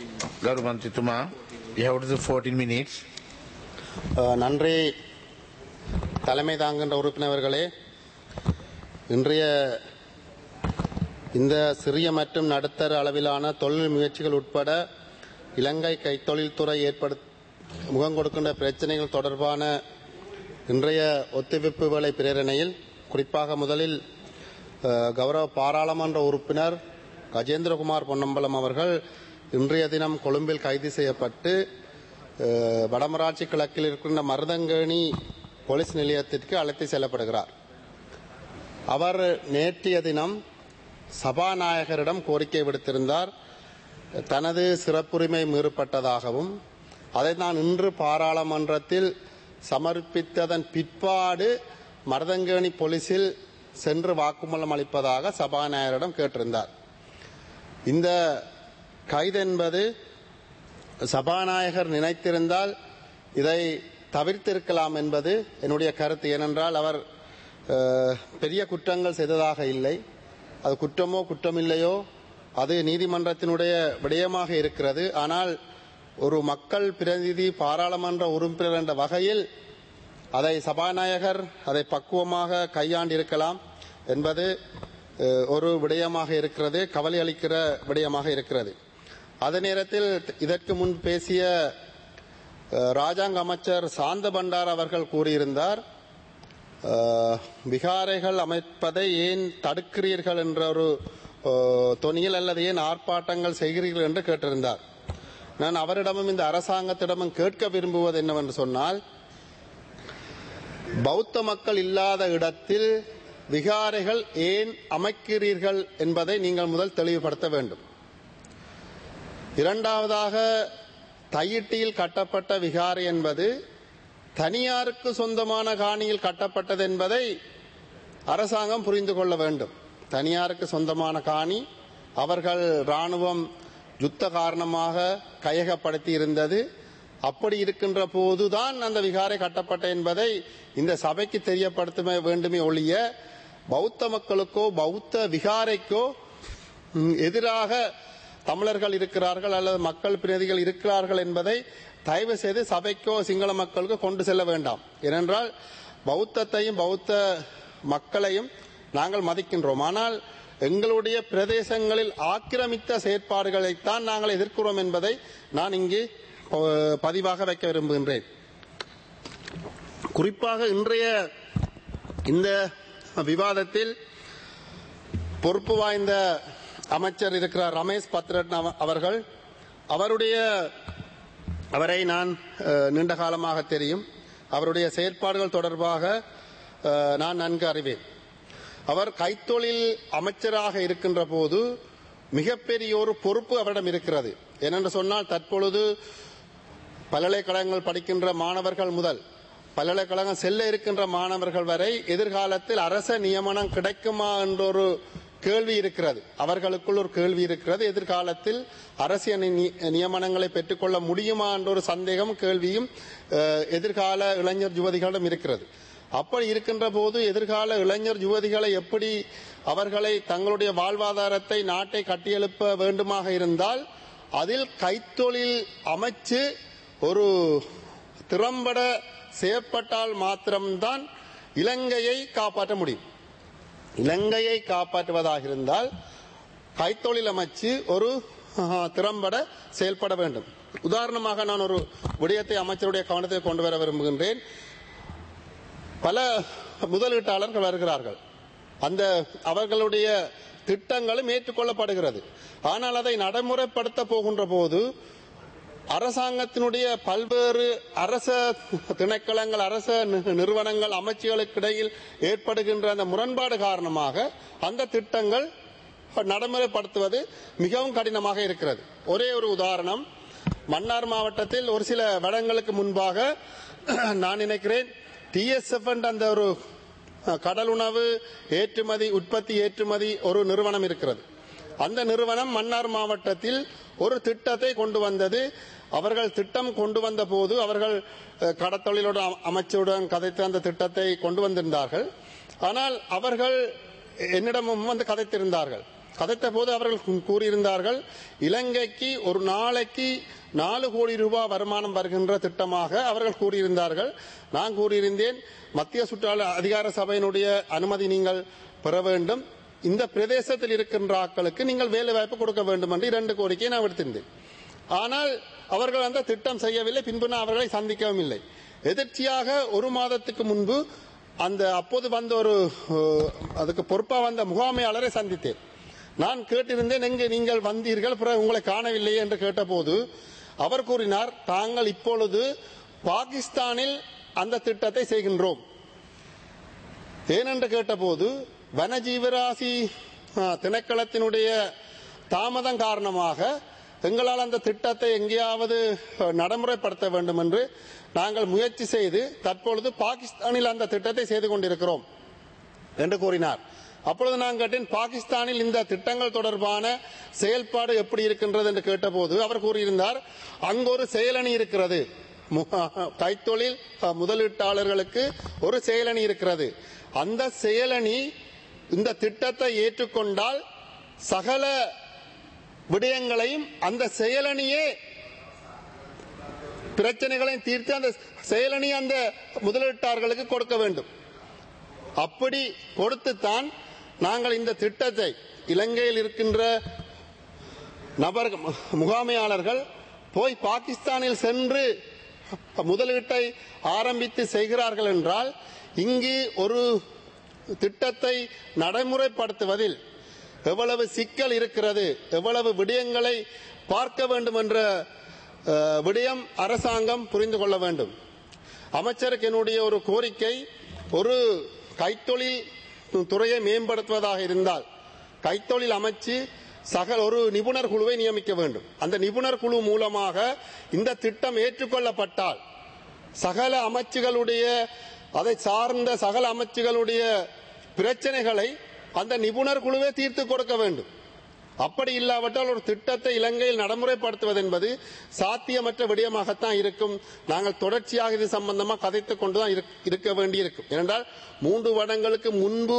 ගරු මන්ත්‍රීතුමා. You have the fourteen minutes. நன்றி தலைமை தாங்குகின்ற உறுப்பினர்களே. இன்றைய இந்த சிறிய மற்றும் நடுத்தர அளவிலான தொழில் முயற்சிகள் உட்பட இலங்கை கைத்தொழில்துறை ஏற்படு முகம் கொடுக்கின்ற பிரச்சனைகள் தொடர்பான இன்றைய ஒத்திவைப்பு வேலை பிரேரணையில் குறிப்பாக முதலில் கௌரவ பாராளுமன்ற உறுப்பினர் கஜேந்திரகுமார் பொன்னம்பலம் அவர்கள் இன்றைய தினம் கொழும்பில் கைது செய்யப்பட்டு வடமராட்சி கிழக்கில் இருக்கின்ற மருதங்கேணி போலீஸ் நிலையத்திற்கு அழைத்து செல்லப்படுகிறார். அவர் நேற்றைய தினம் சபாநாயகரிடம் கோரிக்கை விடுத்திருந்தார். தனது சிறப்புரிமை மீறப்பட்டதாகவும் அதை நான் இன்று பாராளுமன்றத்தில் சமர்ப்பித்ததன் பிற்பாடு மருதங்கேணி போலீசில் சென்று வாக்குமூலம் அளிப்பதாக சபாநாயகரிடம் கேட்டிருந்தார். இந்த கைது என்பது சபாநாயகர் நினைத்திருந்தால் இதை தவிர்த்திருக்கலாம் என்பது என்னுடைய கருத்து. ஏனென்றால் அவர் பெரிய குற்றங்கள் செய்ததாக இல்லை. அது குற்றமோ குற்றமில்லையோ அது நீதிமன்றத்தினுடைய விடயமாக இருக்கிறது. ஆனால் ஒரு மக்கள் பிரதிநிதி பாராளுமன்ற உறுப்பினர் என்ற வகையில் அதை சபாநாயகர் அதை பக்குவமாக கையாண்டிருக்கலாம் என்பது ஒரு விடயமாக இருக்கிறது, கவலை அளிக்கிற விடயமாக இருக்கிறது. அதே நேரத்தில் இதற்கு முன் பேசிய ராஜாங்க அமைச்சர் சாந்த பண்டார் அவர்கள் கூறியிருந்தார், விகாரைகள் அமைப்பதை ஏன் தடுக்கிறீர்கள் என்ற ஒரு தொனியில் அல்லது ஏன் ஆர்ப்பாட்டங்கள் செய்கிறீர்கள் என்று கேட்டிருந்தார். நான் அவரிடமும் இந்த அரசாங்கத்திடமும் கேட்க விரும்புவது என்னவென்று சொன்னால், பௌத்த மக்கள் இல்லாத இடத்தில் விகாரைகள் ஏன் அமைக்கிறீர்கள் என்பதை நீங்கள் முதல் தெளிவுபடுத்த வேண்டும். இரண்டாவதாக, தையிட்டியில் கட்டப்பட்ட விகாரை என்பது தனியாருக்கு சொந்தமான காணியில் கட்டப்பட்டது என்பதை அரசாங்கம் புரிந்து கொள்ள வேண்டும். தனியாருக்கு சொந்தமான காணி அவர்கள் இராணுவம் யுத்த காரணமாக கையகப்படுத்தி இருந்தது. அப்படி இருக்கின்ற போதுதான் அந்த விகாரை கட்டப்பட்ட என்பதை இந்த சபைக்கு தெரியப்படுத்த வேண்டுமே ஒழிய பௌத்த மக்களுக்கோ பௌத்த விகாரைக்கோ எதிராக தமிழர்கள் இருக்கிறார்கள் அல்லது மக்கள் பிரதிகள் இருக்கிறார்கள் என்பதை தயவு செய்து சபைக்கோ சிங்கள மக்களுக்கோ கொண்டு செல்ல வேண்டாம். ஏனென்றால் பௌத்தத்தையும் பௌத்த மக்களையும் நாங்கள் மதிக்கின்றோம். ஆனால் எங்களுடைய பிரதேசங்களில் ஆக்கிரமித்த செயற்பாடுகளைத்தான் நாங்கள் எதிர்க்கிறோம் என்பதை நான் இங்கே பதிவாக வைக்க விரும்புகின்றேன். குறிப்பாக இன்றைய இந்த விவாதத்தில் பொறுப்பு வாய்ந்த அமைச்சர் இருக்கிறார் ரமேஷ் பத்ரட்ன அவர்கள். அவருடைய அவரை நான் நீண்ட காலமாக தெரியும். அவருடைய செயற்பாடுகள் தொடர்பாக நான் நன்கு அறிவேன். அவர் கைத்தொழில் அமைச்சராக இருக்கின்ற போது மிகப்பெரிய ஒரு பொறுப்பு அவரிடம் இருக்கிறது. ஏனென்று சொன்னால் தற்பொழுது பல்கலைக்கழகங்கள் படிக்கின்ற மாணவர்கள் முதல் பல்கலைக்கழகம் செல்ல இருக்கின்ற மாணவர்கள் வரை எதிர்காலத்தில் அரச நியமனம் கிடைக்குமா என்ற ஒரு கேள்வி இருக்கிறது. அவர்களுக்குள் ஒரு கேள்வி இருக்கிறது. எதிர்காலத்தில் அரசியல் நியமனங்களை பெற்றுக்கொள்ள முடியுமா என்ற ஒரு சந்தேகம் கேள்வியும் எதிர்கால இளைஞர் யுவதிகளிடம் இருக்கிறது. அப்படி இருக்கின்ற போது எதிர்கால இளைஞர் யுவதிகளை எப்படி அவர்களை தங்களுடைய வாழ்வாதாரத்தை நாட்டை கட்டியெழுப்ப வேண்டுமாக இருந்தால் அதில் கைத்தொழில் அமைச்சு ஒரு திறம்பட செயற்பட்டால் மாத்திரம்தான் இலங்கையை காப்பாற்ற முடியும். இலங்கையை காப்பாற்றுவதாக இருந்தால் கைத்தொழில் அமைச்சு ஒரு திறம்பட செயல்பட வேண்டும். உதாரணமாக நான் ஒரு விடயத்தை அமைச்சருடைய கவனத்தை கொண்டு வர விரும்புகின்றேன். பல முதலீட்டாளர்கள் வருகிறார்கள். அந்த அவர்களுடைய திட்டங்களும் ஏற்றுக்கொள்ளப்படுகிறது. ஆனால் அதை நடைமுறைப்படுத்த போகின்ற போது அரசாங்கத்தினுடைய பல்வேறு அரச திணைக்களங்கள் அரச நிறுவனங்கள் அமைச்சுகளுக்கு இடையில் ஏற்படுகின்ற அந்த முரண்பாடு காரணமாக அந்த திட்டங்கள் நடைமுறைப்படுத்துவது மிகவும் கடினமாக இருக்கிறது. ஒரே ஒரு உதாரணம், மன்னார் மாவட்டத்தில் ஒரு சில வருடங்களுக்கு முன்பாக நான் நினைக்கிறேன் டிஎஸ்எஃப் அந்த ஒரு கடலுணவு ஏற்றுமதி உற்பத்தி ஏற்றுமதி ஒரு நிறுவனம் இருக்கிறது. அந்த நிறுவனம் மன்னார் மாவட்டத்தில் ஒரு திட்டத்தை கொண்டு வந்தது. அவர்கள் திட்டம் கொண்டு வந்த போது அவர்கள் கடத்தொழிலோட அமைச்சருடன் கதைத்து அந்த திட்டத்தை கொண்டு வந்திருந்தார்கள். ஆனால் அவர்கள் என்னிடமும் வந்து கதைத்திருந்தார்கள். கதைத்த போது அவர்கள் கூறியிருந்தார்கள், இலங்கைக்கு ஒரு நாளைக்கு நாலு கோடி ரூபாய் வருமானம் வருகின்ற திட்டமாக அவர்கள் கூறியிருந்தார்கள். நான் கூறியிருந்தேன், மத்திய சுற்றாடல் அதிகார சபையினுடைய அனுமதி நீங்கள் பெற வேண்டும். இந்த பிரதேசத்தில் இருக்கின்ற ஆட்களுக்கு நீங்கள் வேலை வாய்ப்பு கொடுக்க வேண்டும் என்று இரண்டு கோரிக்கையை நான் விடுத்திருந்தேன். ஆனால் அவர்கள் அந்த திட்டம் செய்யவில்லை. பின்பு நான் அவர்களை சந்திக்கவும் இல்லை. எதிர்ச்சியாக ஒரு மாதத்துக்கு முன்பு அந்த அப்போது வந்த ஒரு அதுக்கு பொறுப்பா வந்த முகாமையாளரை சந்தித்தேன். நான் கேட்டிருந்தேன், எங்கே நீங்கள் வந்தீர்கள், பிறகு உங்களை காணவில்லை என்று கேட்டபோது அவர் கூறினார், தாங்கள் இப்பொழுது பாகிஸ்தானில் அந்த திட்டத்தை செய்கின்றோம். ஏனென்று கேட்டபோது வனஜீவராசி திணைக்களத்தினுடைய தாமதம் காரணமாக எங்களால் அந்த திட்டத்தை எங்கேயாவது நடைமுறைப்படுத்த வேண்டும் என்று நாங்கள் முயற்சி செய்து தற்பொழுது பாகிஸ்தானில் அந்த திட்டத்தை செய்து கொண்டிருக்கிறோம் என்று கூறினார். அப்பொழுது நான் கேட்டேன், பாகிஸ்தானில் இந்த திட்டங்கள் தொடர்பான செயல்பாடு எப்படி இருக்கின்றது என்று கேட்டபோது அவர் கூறியிருந்தார், அங்கு ஒரு செயலணி இருக்கிறது, கைத்தொழில் முதலீட்டாளர்களுக்கு ஒரு செயலணி இருக்கிறது. அந்த செயலணி இந்த திட்டத்தை ஏற்றுக்கொண்டால் சகல விடயங்களையும் அந்த செயலணியே பிரச்சனைகளையும் தீர்த்து அந்த செயலணி அந்த முதலீட்டாளர்களுக்கு கொடுக்க வேண்டும். அப்படி கொடுத்துத்தான் நாங்கள் இந்த திட்டத்தை இலங்கையில் இருக்கின்ற நபர் முகாமையாளர்கள் போய் பாகிஸ்தானில் சென்று முதலீட்டை ஆரம்பித்து செய்கிறார்கள் என்றால் இங்கு ஒரு திட்டத்தை நடைமுறைப்படுத்துவதில் எவ்வளவு சிக்கல் இருக்கிறது, எவ்வளவு விடயங்களை பார்க்க வேண்டும் என்ற விடயம் அரசாங்கம் புரிந்து கொள்ள வேண்டும். அமைச்சருக்கு என்னுடைய ஒரு கோரிக்கை, ஒரு கைத்தொழில் துறையை மேம்படுத்துவதாக இருந்தால் கைத்தொழில் அமைச்சு சக ஒரு நிபுணர் குழுவை நியமிக்க வேண்டும். அந்த நிபுணர் குழு மூலமாக இந்த திட்டம் ஏற்றுக்கொள்ளப்பட்டால் சகல அமைச்சுகளுடைய அதை சார்ந்த சகல அமைச்சுகளுடைய பிரச்சனைகளை அந்த நிபுணர் குழுவே தீர்த்து கொடுக்க வேண்டும். அப்படி இல்லாவிட்டால் ஒரு திட்டத்தை இலங்கையில் நடைமுறைப்படுத்துவது என்பது சாத்தியமற்ற விடயமாகத்தான் இருக்கும். நாங்கள் தொடர்ச்சியாக இது சம்பந்தமாக கதைத்துக் கொண்டுதான் இருக்க வேண்டியிருக்கும். ஏனென்றால் மூன்று வருடங்களுக்கு முன்பு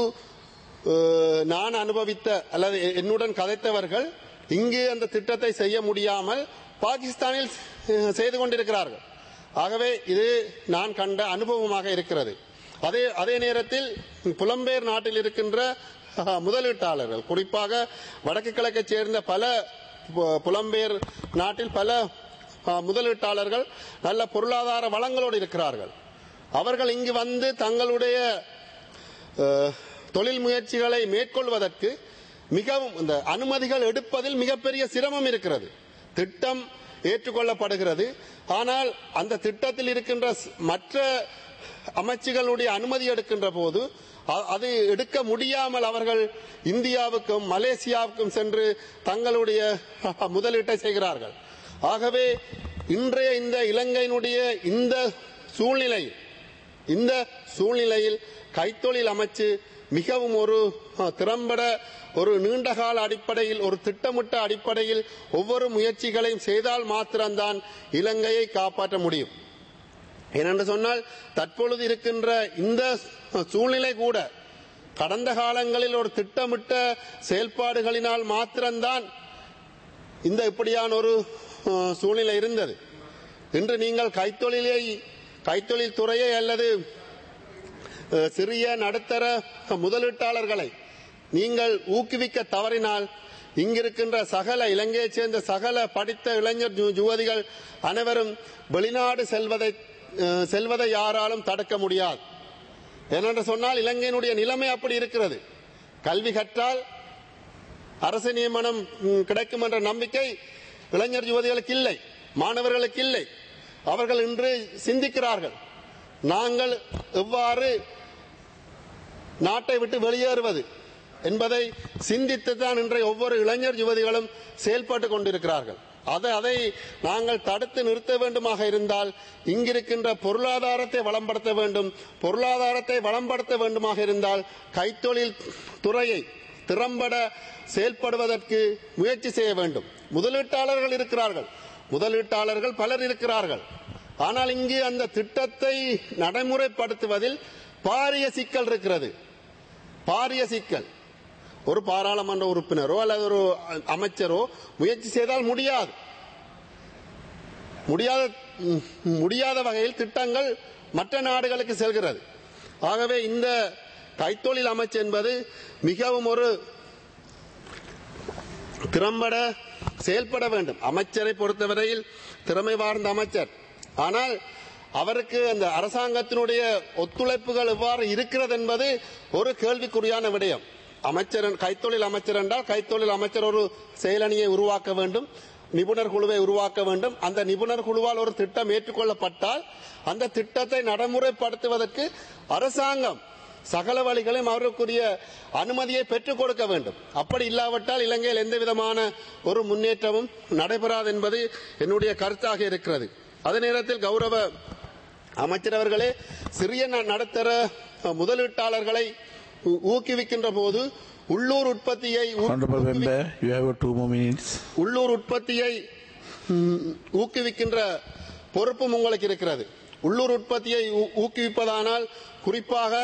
நான் அனுபவித்த அல்லது என்னுடன் கதைத்தவர்கள் இங்கு அந்த திட்டத்தை செய்ய முடியாமல் பாகிஸ்தானில் செய்து கொண்டிருக்கிறார்கள். ஆகவே இது நான் கண்ட அனுபவமாக இருக்கிறது. அதே அதே நேரத்தில் புலம்பெயர் நாட்டில் இருக்கின்ற முதலீட்டாளர்கள், குறிப்பாக வடக்கு கிழக்கை சேர்ந்த பல புலம்பெயர் நாட்டில் பல முதலீட்டாளர்கள் நல்ல பொருளாதார வளங்களோடு இருக்கிறார்கள். அவர்கள் இங்கு வந்து தங்களுடைய தொழில் முயற்சிகளை மேற்கொள்வதற்கு மிகவும் இந்த அனுமதிகள் எடுப்பதில் மிகப்பெரிய சிரமம் இருக்கிறது. திட்டம் ஏற்றுக்கொள்ளப்படுகிறது, ஆனால் அந்த திட்டத்தில் இருக்கின்ற மற்ற அமைச்சுகளுடைய அனுமதி எடுக்கின்ற போது அது எடுக்க முடியாமல் அவர்கள் இந்தியாவுக்கும் மலேசியாவுக்கும் சென்று தங்களுடைய முதலீட்டை செய்கிறார்கள். ஆகவே இன்றைய இந்த இலங்கையினுடைய இந்த சூழ்நிலை இந்த சூழ்நிலையில் கைத்தொழில் அமைச்சு மிகவும் ஒரு திறம்பட ஒரு நீண்டகால அடிப்படையில் ஒரு திட்டமிட்ட அடிப்படையில் ஒவ்வொரு முயற்சிகளையும் செய்தால் மாத்திரம்தான் இலங்கையை காப்பாற்ற முடியும். ஏனென்று சொன்னால் தற்பொழுது இருக்கின்ற இந்த சூழ்நிலை கூட கடந்த காலங்களில் ஒரு திட்டமிட்ட செயல்பாடுகளினால் மாத்திரம்தான் இந்த இப்படியான ஒரு சூழ்நிலை இருந்தது. இன்று நீங்கள் கைத்தொழிலை கைத்தொழில் துறையை அல்லது சிறிய நடுத்தர முதலீட்டாளர்களை நீங்கள் ஊக்குவிக்க தவறினால் இங்கிருக்கின்ற சகல இலங்கையைச் சேர்ந்த சகல படித்த இளைஞர் யுவதிகள் அனைவரும் வெளிநாடு செல்வதை செல்வதை யாராலும் தடுக்க முடியாது. ஏனென்று சொன்னால் இலங்கையினுடைய நிலைமை அப்படி இருக்கிறது. கல்வி கற்றால் அரசு நியமனம் கிடைக்கும் என்ற நம்பிக்கை இளைஞர் யுவதிகளுக்கு இல்லை, மாணவர்களுக்கு இல்லை. அவர்கள் இன்று சிந்திக்கிறார்கள், நாங்கள் எவ்வாறு நாட்டை விட்டு வெளியேறுவது என்பதை சிந்தித்துத்தான் இன்றைய ஒவ்வொரு இளைஞர் யுவதிகளும் செயல்பட்டுக் கொண்டிருக்கிறார்கள். அதை அதை நாங்கள் தடுத்து நிறுத்த வேண்டுமாக இருந்தால் இங்கிருக்கின்ற பொருளாதாரத்தை வளம்படுத்த வேண்டும். பொருளாதாரத்தை வளம்படுத்த வேண்டுமாக இருந்தால் கைத்தொழில் துறையை திறம்பட செயல்படுவதற்கு முயற்சி செய்ய வேண்டும். முதலீட்டாளர்கள் இருக்கிறார்கள், முதலீட்டாளர்கள் பலர் இருக்கிறார்கள். ஆனால் இங்கு அந்த திட்டத்தை நடைமுறைப்படுத்துவதில் பாரிய சிக்கல் இருக்கிறது. பாரிய சிக்கல். ஒரு பாராளுமன்ற உறுப்பினரோ அல்லது ஒரு அமைச்சரோ முயற்சி செய்தால் முடியாது முடியாத முடியாத வகையில் திட்டங்கள் மற்ற நாடுகளுக்கு செல்கிறது. ஆகவே இந்த கைத்தொழில் அமைச்சு என்பது மிகவும் ஒரு திறம்பட செயல்பட வேண்டும். அமைச்சரை பொறுத்தவரையில் திறமை வாய்ந்த அமைச்சர். ஆனால் அவருக்கு அந்த அரசாங்கத்தினுடைய ஒத்துழைப்புகள் எவ்வாறு இருக்கிறது என்பது ஒரு கேள்விக்குறியான விடயம். அமைச்சர் கைத்தொழில் அமைச்சர் என்றால் கைத்தொழில் அமைச்சர் ஒரு செயலணியை உருவாக்க வேண்டும், நிபுணர் குழுவை உருவாக்க வேண்டும். அந்த நிபுணர் குழுவால் ஒரு திட்டம் ஏற்றுக்கொள்ளப்பட்டால் அந்த திட்டத்தை நடைமுறைப்படுத்துவதற்கு அரசாங்கம் சகல வழிகளையும் அவர்களுக்குரிய அனுமதியை பெற்றுக் கொடுக்க வேண்டும். அப்படி இல்லாவிட்டால் இலங்கையில் எந்த விதமான ஒரு முன்னேற்றமும் நடைபெறாது என்பது என்னுடைய கருத்தாக இருக்கிறது. அதே நேரத்தில் கௌரவ அமைச்சர் அவர்களே, சிறிய நடுத்தர முதலீட்டாளர்களை ஊக்குவிக்கின்ற போது உள்ளூர் உற்பத்தியை உள்ளூர் உற்பத்தியை ஊக்குவிக்கின்ற பொறுப்பும் உங்களுக்கு இருக்கிறது. உள்ளூர் உற்பத்தியை ஊக்குவிப்பதானால் குறிப்பாக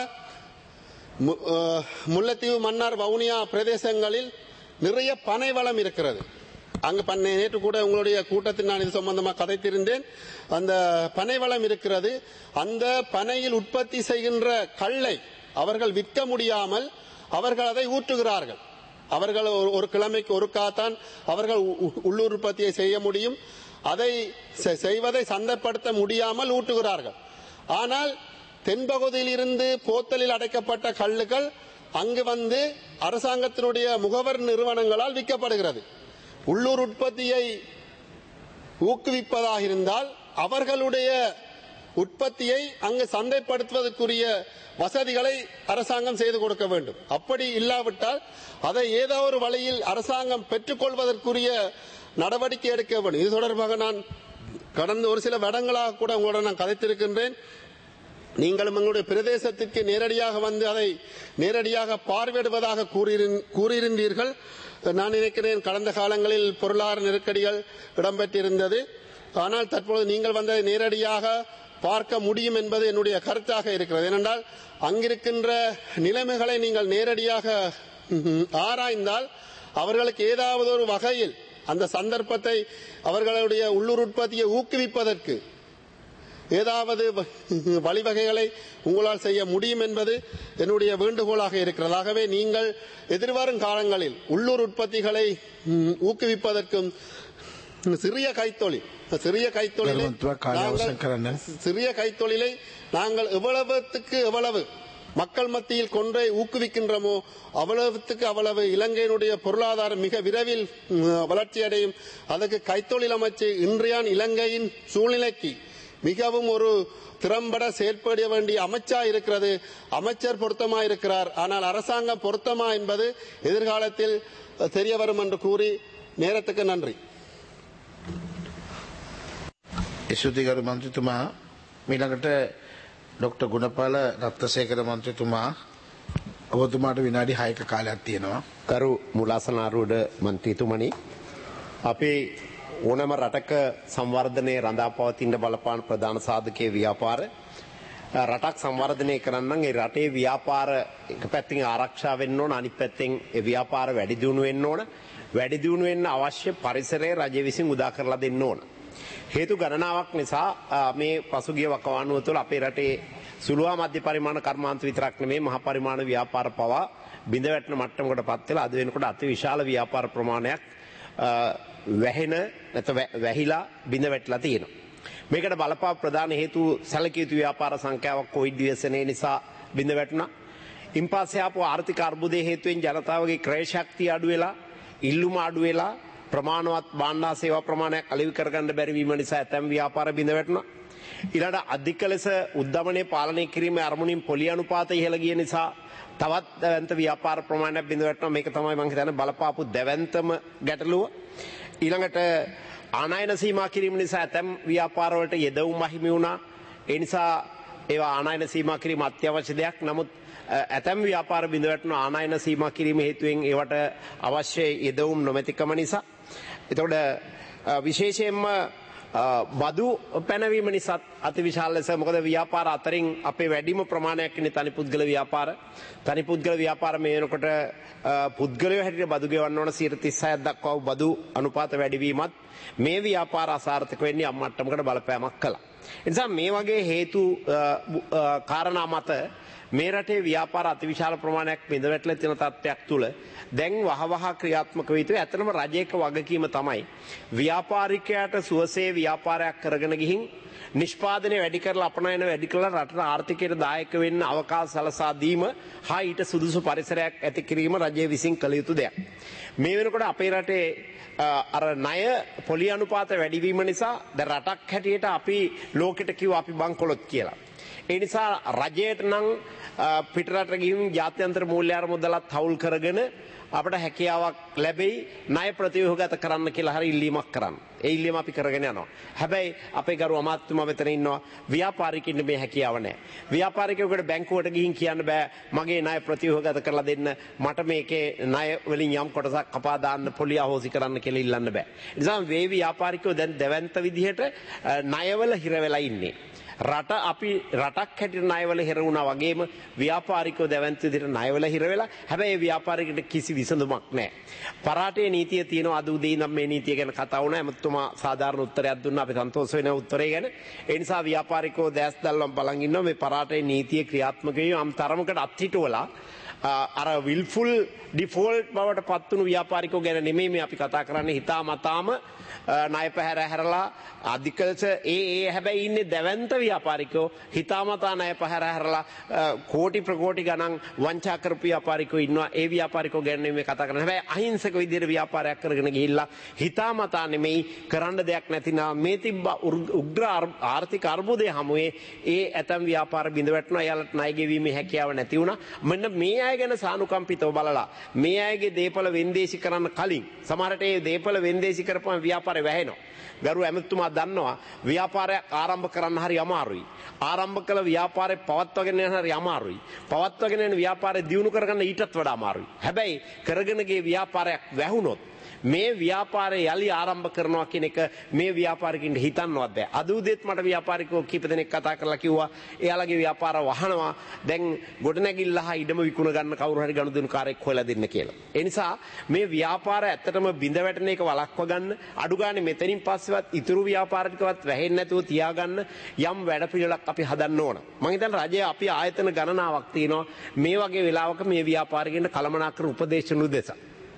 முல்லைத்தீவு, மன்னார், வவுனியா பிரதேசங்களில் நிறைய பனை வளம் இருக்கிறது. அங்கு பண்ணை நேற்று கூட உங்களுடைய கூட்டத்தில் நான் இது சம்பந்தமாக கதைத்திருந்தேன். அந்த பனை வளம் இருக்கிறது. அந்த பனையில் உற்பத்தி செய்கின்ற கல்லை அவர்கள் விற்க முடியாமல் அவர்கள் அதை ஊற்றுகிறார்கள். அவர்கள் ஒரு கிழமைக்கு ஒரு காத்தான் அவர்கள் உள்ளூர் உற்பத்தியை செய்ய முடியும். அதை செய்வதை சந்தைப்படுத்த முடியாமல் ஊட்டுகிறார்கள். ஆனால் தென்பகுதியில் இருந்து போத்தலில் அடைக்கப்பட்ட கல்லுகள் அங்கு வந்து அரசாங்கத்தினுடைய முகவர் நிறுவனங்களால் விற்கப்படுகிறது. உள்ளூர் உற்பத்தியை ஊக்குவிப்பதாக இருந்தால் அவர்களுடைய உற்பத்தியை அங்கு சந்தைப்படுத்துவதற்குரிய வசதிகளை அரசாங்கம் செய்து கொடுக்க வேண்டும். அப்படி இல்லாவிட்டால் அதை ஏதோ ஒரு வழியில் அரசாங்கம் பெற்றுக்கொள்வதற்குரிய நடவடிக்கை எடுக்க வேண்டும். இது தொடர்பாக நான் கடந்த ஒரு சில வருடங்களாக கூட உங்களுடன் நான் கதைத்திருக்கின்றேன். நீங்களும் எங்களுடைய பிரதேசத்திற்கு நேரடியாக வந்து அதை நேரடியாக பார்வையிடுவதாக கூறியிருந்தீர்கள். நான் நினைக்கிறேன் கடந்த காலங்களில் பொருளாதார நெருக்கடிகள் இடம்பெற்றிருந்தது. ஆனால் தற்போது நீங்கள் வந்து நேரடியாக பார்க்க முடியும் என்பது என்னுடைய கருத்தாக இருக்கிறது. ஏனென்றால் அங்கிருக்கின்ற நிலைமைகளை நீங்கள் நேரடியாக ஆராய்ந்தால் அவர்களுக்கு ஏதாவது ஒரு வகையில் அந்த சந்தர்ப்பத்தை அவர்களுடைய உள்ளூர் உற்பத்தியை ஊக்குவிப்பதற்கு ஏதாவது வழிவகைகளை உங்களால் செய்ய முடியும் என்பது என்னுடைய வேண்டுகோளாக இருக்கிறது. ஆகவே நீங்கள் எதிர்வரும் காலங்களில் உள்ளூர் உற்பத்திகளை ஊக்குவிப்பதற்கும் சிறிய கைத்தொழில் சிறிய கைத்தொழிலை சிறிய கைத்தொழிலை நாங்கள் எவ்வளவுக்கு எவ்வளவு மக்கள் மத்தியில் கொன்றை ஊக்குவிக்கின்றமோ அவ்வளவுக்கு அவ்வளவு இலங்கையினுடைய பொருளாதாரம் மிக விரைவில் வளர்ச்சி அடையும். அதற்கு கைத்தொழில் அமைச்சு இன்றைய இலங்கையின் சூழ்நிலைக்கு மிகவும் ஒரு திறம்பட செயல்பட வேண்டிய அமைச்சா இருக்கிறது. அமைச்சர் பொருத்தமா இருக்கிறார். ஆனால் அரசாங்கம் பொருத்தமா என்பது எதிர்காலத்தில் தெரிய வரும் என்று கூறி நேரத்துக்கு நன்றி. ස්තුතියි මන්ත්‍රීතුමා. ඊළඟට ඩොක්ටර් ගුණපාල රත්නසේකර මන්ත්‍රීතුමා, ඔබතුමාට විනාඩි හයක කාලයක් තියෙනවා. කරු මුලාසනාරූඪ මන්ත්‍රීතුමනි, අපි ඕනෑම රටක සංවර්ධනයේ රඳා පවතින බලපාන ප්‍රධාන සාධකයේ ව්‍යාපාර. රටක් සංවර්ධනය කරන්න නම් ඒ රටේ ව්‍යාපාර එක පැත්තකින් ආරක්ෂා වෙන්න ඕන, අනිත් පැත්තෙන් ඒ ව්‍යාපාර වැඩි දියුණු වෙන්න ඕන. වැඩි දියුණු වෙන්න අවශ්‍ය පරිසරය රජය විසින් උදා කරලා දෙන්න ඕන. හේතු ගණනාවක් නිසා මේ පසුගිය වකවානුව තුළ අපේ රටේ සුළුවා මධ්‍ය පරිමාණ කර්මාන්ත විතරක් නෙමෙයි මහ පරිමාණ ව්‍යාපාර පවා බිඳ වැටෙන මට්ටමකට පත් වෙලා අද වෙනකොට අති විශාල ව්‍යාපාර ප්‍රමාණයක් වැහෙන නැත්නම් වැහිලා බිඳ වැටලා තියෙනවා. මේකට බලපාන ප්‍රධාන හේතු සැලකිය යුතු ව්‍යාපාර සංඛ්‍යාවක් කොවිඩ් ව්‍යසනය නිසා බිඳ වැටුණා. ඉන්පස්සේ ආපු ආර්ථික අර්බුදයේ හේතුවෙන් ජනතාවගේ ක්‍රය ශක්තිය අඩු වෙලා, ඉල්ලුම අඩු වෙලා, ප්‍රමාණවත් භාණ්ඩා සේවා ප්‍රමාණයක් අලෙවි කරගන්න බැරි වීම නිසා ඇතැම් ව්‍යාපාර බිඳ වැටුණා. ඊළඟට අධික ලෙස උද්දමනයේ පාලනය කිරීමේ අරමුණින් පොලි අනුපාත ඉහළ ගිය නිසා තවත් දැවැන්ත ව්‍යාපාර ප්‍රමාණයක් බිඳ වැටුණා. මේක තමයි මම හිතන්නේ බලපාපු දැවැන්තම ගැටලුව. ඊළඟට ආනයන සීමා කිරීම නිසා ඇතැම් ව්‍යාපාර වලට යෙදවුම් අහිමි වුණා. ඒ නිසා ඒවා ආනයන සීමා කිරීම අත්‍යවශ්‍ය දෙයක්. නමුත් ඇතැම් ව්‍යාපාර බිඳ වැටුණු ආනයන සීමා කිරීම හේතුවෙන් ඒවට අවශ්‍ය යෙදවුම් නොමැතිකම නිසා. එතකොට විශේෂයෙන්ම බදු පැනවීම නිසා අතිවිශාල ලෙස, මොකද ව්‍යාපාර අතරින් අපේ වැඩිම ප්‍රමාණයක් ඉන්නේ තනි පුද්ගල ව්‍යාපාර. තනි පුද්ගල ව්‍යාපාර මේ වෙනකොට පුද්ගලයෝ හැටියට බදු ගෙවන්න ඕන සියයට තිස් හයක් දක්වා වූ බදු අනුපාත වැඩිවීමත් මේ ව්‍යාපාර අසාර්ථක වෙන්නේ අම් මට්ටමකට බලපෑමක් කළා. ඒ නිසා මේ වගේ හේතු කාරණා මත මේ රටේ ව්‍යාපාර අතිවිශාල ප්‍රමාණයක් බිඳවැටලා තියෙන තත්ත්වයක් තුල දැන් වහවහ ක්‍රියාත්මක වෙ යුතුයි. ඇත්තටම රජයක වගකීම තමයි ව්‍යාපාරිකයාට සුවසේ ව්‍යාපාරයක් කරගෙන ගිහින් නිෂ්පාදනය වැඩි කරලා අපනයන වැඩි කරලා රටට ආර්ථිකයට දායක වෙන්න අවකාශ සලසා දීම හා ඊට සුදුසු පරිසරයක් ඇති කිරීම රජය විසින් කළ යුතු දෙයක්. මේ වෙනකොට අපේ රටේ අර ණය පොලි අනුපාත වැඩිවීම නිසා දැන් රටක් හැටියට අපි ලෝකෙට කිව්වා අපි බංකොලොත් කියලා. ඒ නිසා රජයට නම් පිටරට ගිහින් ජාත්‍යන්තර මූල්‍ය අරමුදලත් හවුල් කරගෙන අපට හැකියාවක් ලැබෙයි ණය ප්‍රතිව්‍යුහගත කරන්න කියලා හරි ඉල්ලීමක් කරන්න. ඒ ඉල්ලීම අපි කරගෙන යනවා. හැබැයි අපේ ගරු අමාත්‍යතුමා මෙතන ඉන්නවා ව්‍යාපාරිකින්න මේ හැකියාව නැහැ. ව්‍යාපාරිකයෙකුට බැංකුවට ගිහින් කියන්න බෑ මගේ ණය ප්‍රතිව්‍යුහගත කරලා දෙන්න මට මේකේ ණය වලින් යම් කොටසක් කපා දාන්න පොලිය අහෝසි කරන්න කියලා ඉල්ලන්න බෑ. ඒ නිසා මේ ව්‍යාපාරිකයෝ දැන් දැවැන්ත විදිහට ණයවල හිර වෙලා ඉන්නේ. රට අපි රටක් හැටියට ණයවල හිර වුණා වගේම ව්‍යාපාරිකයෝ දැවැන්ත විදිහට ණයවල හිර වෙලා හැබැයි ඒ ව්‍යාපාරිකයට කිසි විසඳුමක් නැහැ. පරාටේ නීතිය තියෙනවා අද උදේ ඉඳන් මේ නීතිය ගැන කතා වුණා. එමුතුමා සාධාරණ උත්තරයක් දුන්නා අපි සන්තෝෂ වෙන උත්තරය ගැන. ඒ නිසා ව්‍යාපාරිකයෝ දැස් දැල්වම් බලන් ඉන්නවා මේ පරාටේ නීතිය ක්‍රියාත්මක වීම අම් තරමකට අත්හිටුවලා අර විල්ෆුල් ඩිෆෝල්ට් බවට පත් වුණු ව්‍යාපාරිකයෝ ගැන නෙමෙයි මේ අපි කතා කරන්නේ. හිතාමතාම ණය පැහැර හැරලා අධිකල්ස ඒ ඒ හැබැයි ඉන්නේ දැවැන්ත ව්‍යාපාරිකයෝ හිතාමතා ණය පැහැර හැරලා කෝටි ප්‍රකෝටි ගණන් වංචා කරපු ව්‍යාපාරිකයෝ ඉන්නවා. ඒ ව්‍යාපාරිකයෝ ගැන මේ කතා කරන්නේ. හැබැයි අහිංසක විදිහට ව්‍යාපාරයක් කරගෙන ගිහිල්ලා හිතාමතා නෙමෙයි කරන්න දෙයක් නැතිනම් මේ තිබ්බ උග්‍ර ආර්ථික අර්බුදයේ හැමුවේ ඒ ඇතම් ව්‍යාපාර බිඳ වැටුණා. එයාලට ණය ගෙවීමේ හැකියාව නැති වුණා. මෙන්න මේ අය ගැන සානුකම්පිතව බලලා මේ අයගේ දේපල වෙන්දේසි කරන්න කලින් සමහරට ඒ දේපල වෙන්දේසි කරපුවම ව්‍යාපාරේ වැහෙනවා. ගරු ඇමතුමා දන්නවා ව්‍යාපාරයක් ආරම්භ කරන්න හරි අමාරුයි. ආරම්භ කළ ව්‍යාපාරේ පවත්වාගෙන යන්න හරි අමාරුයි. පවත්වාගෙන යන ව්‍යාපාරේ දියුණු කරගන්න ඊටත් වඩා අමාරුයි. හැබැයි කරගෙන ගිය ව්‍යාපාරයක් වැහුනොත් මේ ව්‍යාපාරය යලි ආරම්භ කරනවා කියන එක මේ ව්‍යාපාරිකින්ට හිතන්නවත් බෑ. අද උදේත් මට ව්‍යාපාරිකයෝ කීප දෙනෙක් කතා කරලා කිව්වා එයාලගේ ව්යාපාර වහනවා දැන් ගොඩනැගිල්ල හා ඉඩම විකුණ ගන්න කවුරු හරි ගනුදෙනුකාරයෙක් හොයලා දෙන්න කියලා. ඒ නිසා මේ ව්‍යාපාර ඇත්තටම බිඳ වැටෙන එක වළක්වා ගන්න අඩු ගානේ මෙතනින් පස්සෙවත් ඉතුරු ව්‍යාපාර ටිකවත් වැහෙන්නේ නැතුව තියාගන්න යම් වැඩපිළිවෙලක් අපි හදන්න ඕන. මම හිතන්නේ රජයේ අපි ආයතන ගණනාවක් තියෙනවා මේ වගේ වෙලාවක මේ ව්‍යාපාරිකින්ට කළමනාකර උපදේශන උදෙසා.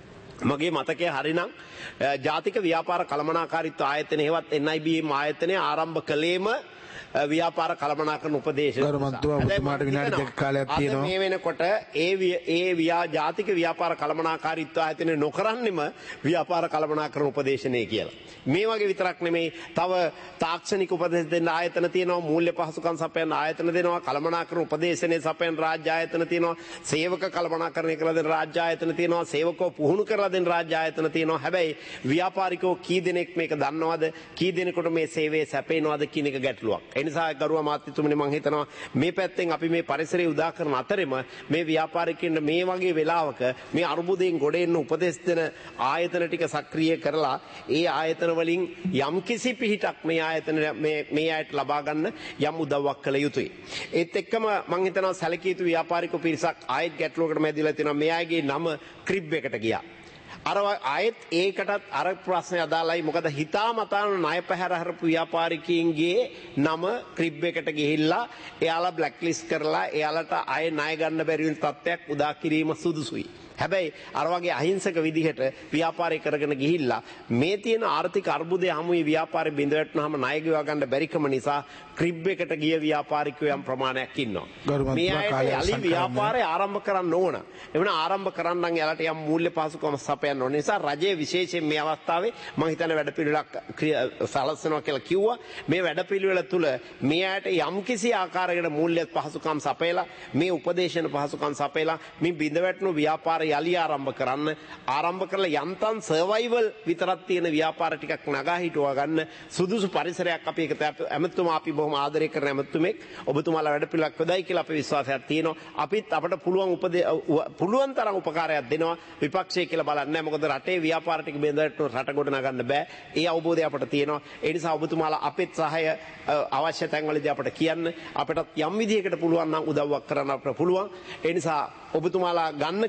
මගේ මතකය හරිනම් ජාතික ව්‍යාපාර කළමනාකාරීත්ව ආයතනය හෙවත් එන් අයි බී එම් ආයතනය ආරම්භ කළේම ව්‍යාපාර කළමනාකරන උපදේශන ගරුමන්තුමාට විනාඩි දෙකක් කාලයක් තියෙනවා. මේ වෙනකොට ඒ ඒ ව්‍යා ජාතික ව්‍යාපාර කළමනාකාරීත්ව ආයතනය නොකරන්නෙම ව්‍යාපාර කළමනාකරන උපදේශනය කියලා. මේ වගේ විතරක් නෙමෙයි තව තාක්ෂණික උපදෙස් දෙන්න ආයතන තියෙනවා, මූල්‍ය පහසුකම් සපයන ආයතන දෙනවා, කළමනාකරන උපදේශනය සපයන රාජ්‍ය ආයතන තියෙනවා, සේවක කළමනාකරණය කරලා දෙන රාජ්‍ය ආයතන තියෙනවා, සේවකව පුහුණු කරලා දෙන රාජ්‍ය ආයතන තියෙනවා. හැබැයි ව්‍යාපාරිකෝ කී දෙනෙක් මේක දන්නවද? කී දෙනෙකුට මේ සේවය සැපේනවද කියන එක ගැටලුවක්. ඒ නිසා ගරුව අමාත්‍යතුමනි මම හිතනවා මේ පැත්තෙන් අපි මේ පරිසරය උදා කරන අතරෙම මේ ව්‍යාපාරිකයන්ට මේ වගේ වෙලාවක මේ අරුබුදයෙන් ගොඩ එන්න උපදෙස් දෙන ආයතන ටික සක්‍රිය කරලා ඒ ආයතන වලින් යම් කිසි පිහිටක් මේ ආයතන මේ මේ අයට ලබා ගන්න යම් උදව්වක් කළ යුතුයි. ඒත් එක්කම මම හිතනවා සැලකිය යුතු ව්‍යාපාරික පිරිසක් ආයෙත් ගැටලුවකට මැදිලා තියෙනවා. මේ අයගේ නම ක්‍රිබ් එකට ගියා. අර ආයෙත් ඒකටත් අර ප්‍රශ්නේ අදාළයි. මොකද හිතාමතා ණය පැහැර හරපු ව්‍යාපාරිකයින්ගේ නම ක්‍රිබ් එකට ගිහිල්ලා එයාලා බ්ලැක් ලිස්ට් කරලා එයාලට ආයෙ ණය ගන්න බැරි වෙන තත්ත්වයක් උදා කිරීම සුදුසුයි. හැබැයි අර වගේ අහිංසක විදිහට ව්‍යාපාරය කරගෙන ගිහිල්ලා මේ තියෙන ආර්ථික අර්බුදයේ හැමුවේ ව්‍යාපාරෙ බිඳ වැටුනහම ණය ගෙවා ගන්න බැරිකම නිසා ක්‍රිබ් එකට ගිය ව්යාපාරිකයෝ යම් ප්‍රමාණයක් ඉන්නවා. මේ අයට යලි ව්‍යාපාරය ආරම්භ කරන්න ඕන. එවන ආරම්භ කරන්න නම් යාලට යම් මූල්‍ය පහසුකම් සපයන්න ඕන. නිසා රජයේ විශේෂයෙන් මේ අවස්ථාවේ මම හිතන්නේ වැඩපිළිවෙලක් සලස්වනවා කියලා කිව්වා. මේ වැඩපිළිවෙල තුල මේ අයට යම් කිසි ආකාරයකට මූල්‍ය පහසුකම් සපයලා මේ උපදේශන පහසුකම් සපයලා මේ බිඳ වැටුණු ව්‍යාපාරය යලි ආරම්භ කරන්න ආරම්භ කරලා යන්තම් සර්වයිවල් විතරක් තියෙන ව්‍යාපාර ටිකක් නගා හිටුවා ගන්න සුදුසු පරිසරයක් අපි එකට ඇමතුමා අපි බොහොම ආදරය කරන ඇමතුමෙක් ඔබතුමාලා වැඩ පිළිවෙලක් හොදයි කියලා අපේ විශ්වාසයක් තියෙනවා. අපිත් අපට පුළුවන් උපදේ පුළුවන් තරම් උපකාරයක් දෙනවා. විපක්ෂය කියලා බලන්නේ නැහැ. මොකද රටේ ව්‍යාපාර ටික බෙදලා රට ගොඩ නගන්න බෑ. ඒ අවබෝධය අපට තියෙනවා. ඒ නිසා ඔබතුමාලා අපිත් සහාය අවශ්‍ය තැන්වලදී අපට කියන්න. අපටත් යම් විදිහකට පුළුවන් නම් උදව්වක් කරන්න අපට පුළුවන්. ඒ නිසා ඔබතුමාලා ගන්න ක්‍රියාමාර්ග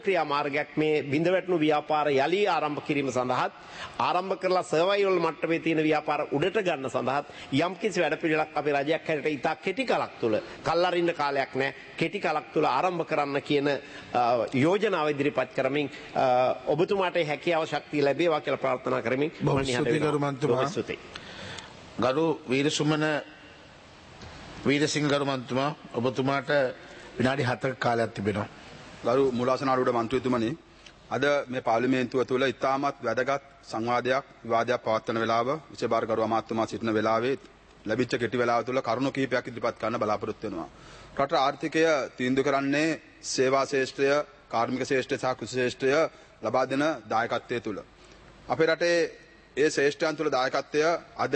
මාර්ගයක් මේ බිඳවැටුණු ව්‍යාපාර යලි ආරම්භ කිරීම සඳහාත් ආරම්භ කරලා සර්වයිවල් මට්ටමේ තියෙන ව්‍යාපාර උඩට ගන්න සඳහාත් යම්කිසි වැඩපිළිවෙලක් අපේ රජයක් හැටියට ඉතා කෙටි කාලයක් තුල කල්ලාරින්න කාලයක් නැහැ කෙටි කාලයක් තුල ආරම්භ කරන්න කියන යෝජනාව ඉදිරිපත් කරමින් ඔබතුමාට හැකියාව ශක්තිය ලැබේවා කියලා ප්‍රාර්ථනා කරමින් බොහොම ස්තුතියි ගරු මන්ත්‍රීතුමා. ගරු වීරසුමන වීරසිංහ ගරු මන්ත්‍රීතුමා ඔබතුමාට විනාඩි හතක කාලයක් තිබෙනවා. ගරු මුලාසනාරූඪ මන්ත්‍රීතුමනි, අද මේ පාර්ලිමේන්තුව තුළ ඉතාමත් වැදගත් සංවාදයක් විවාදයක් පවත්වන වෙලාව විශේෂ ගරු අමාත්‍යතුමා සිටින වෙලාවේ ලැබිච්ච කෙටි වෙලාව තුළ කරුණු කිහිපයක් ඉදිරිපත් කරන්න බලාපොරොත්තු වෙනවා. රට ආර්ථිකය තීන්දුව කරන්නේ සේවා ශේෂ්ත්‍රය, කාර්මික ශේෂ්ත්‍රය සහ කෘෂි ශේෂ්ත්‍රය ලබා දෙන දායකත්වය තුළ. අපේ රටේ ඒ ශේෂ්ත්‍රයන් තුළ දායකත්වය අද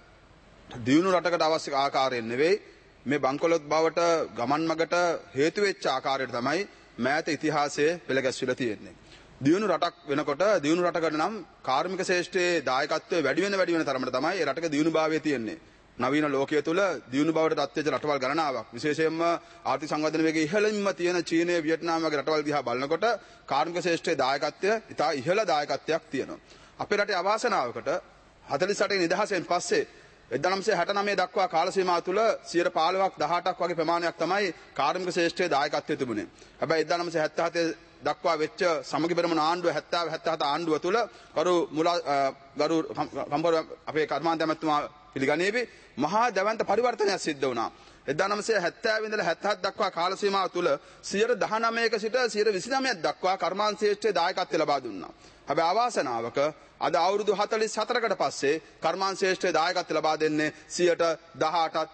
දියුණු රටකට අවශ්‍ය ආකාරයෙන් නෙවෙයි මේ බංකොලොත් බවට ගමන් මගට හේතු වෙච්ච ආකාරයට තමයි මෑත ඉතිහාසයේ පෙළ ගැස්විලා තියෙන්නේ. දියුණු රටක් වෙනකොට දියුණු රටකට නම් කාර්මික ශේෂ්ත්‍රයේ දායකත්වය වැඩි වෙන වැඩි වෙන තරමට තමයි ඒ රටක දියුණුභාවය තියෙන්නේ. නවීන ලෝකයේ තුල දියුණු බවට පත් වෙච්ච රටවල් ගණනාවක් විශේෂයෙන්ම ආර්ථික සංවර්ධන වේගයේ ඉහළින්ම තියෙන චීනය, වියට්නාම් වගේ රටවල් දිහා බලනකොට කාර්මික ශේෂ්ත්‍රයේ දායකත්වය ඉතා ඉහළ දායකත්වයක් තියෙනවා. අපේ රටේ අවාසනාවකට හතළිස් අටේ නිදහසෙන් පස්සේ එක්දාස් නවසිය හැට නවය දක්වා කාල සීමාව තුළ සියයට පහළොවක් දහඅටක් වගේ ප්‍රමාණයක් තමයි කාර්මික ශේෂ්ත්‍රයේ දායකත්වයේ තිබුණේ. හැබැයි එක්දාස් නවසිය හැත්තෑ හතේ දක්වා වෙච්ච සමගි පෙරමුණ ආණ්ඩුව හැත්තෑ හැත්තෑ හත ආණ්ඩුව තුළ ගරු මුලා ගරු කම්බර අපේ කර්මාන්ත ඇමතුමා පිළිගනීවි මහා දැවැන්ත පරිවර්තනයක් සිද්ධ වුණා. එක්දාස් නවසිය හැත්තෑ ඉඳලා හැත්තෑ හත දක්වා කාල සීමාව තුළ සියයට දහනවයක සිට සියයට විසිනවයක් දක්වා කර්මාන්ත ශේෂ්ත්‍රයේ දායකත්වය ලබා දුන්නා. හැබැයි අවාසනාවක අද අවුරුදු හතළිස් හතරකට පස්සේ කර්මාන්ත ශේෂ්ත්‍රයේ දායකත්වය ලබා දෙන්නේ සියයට දහඅටත්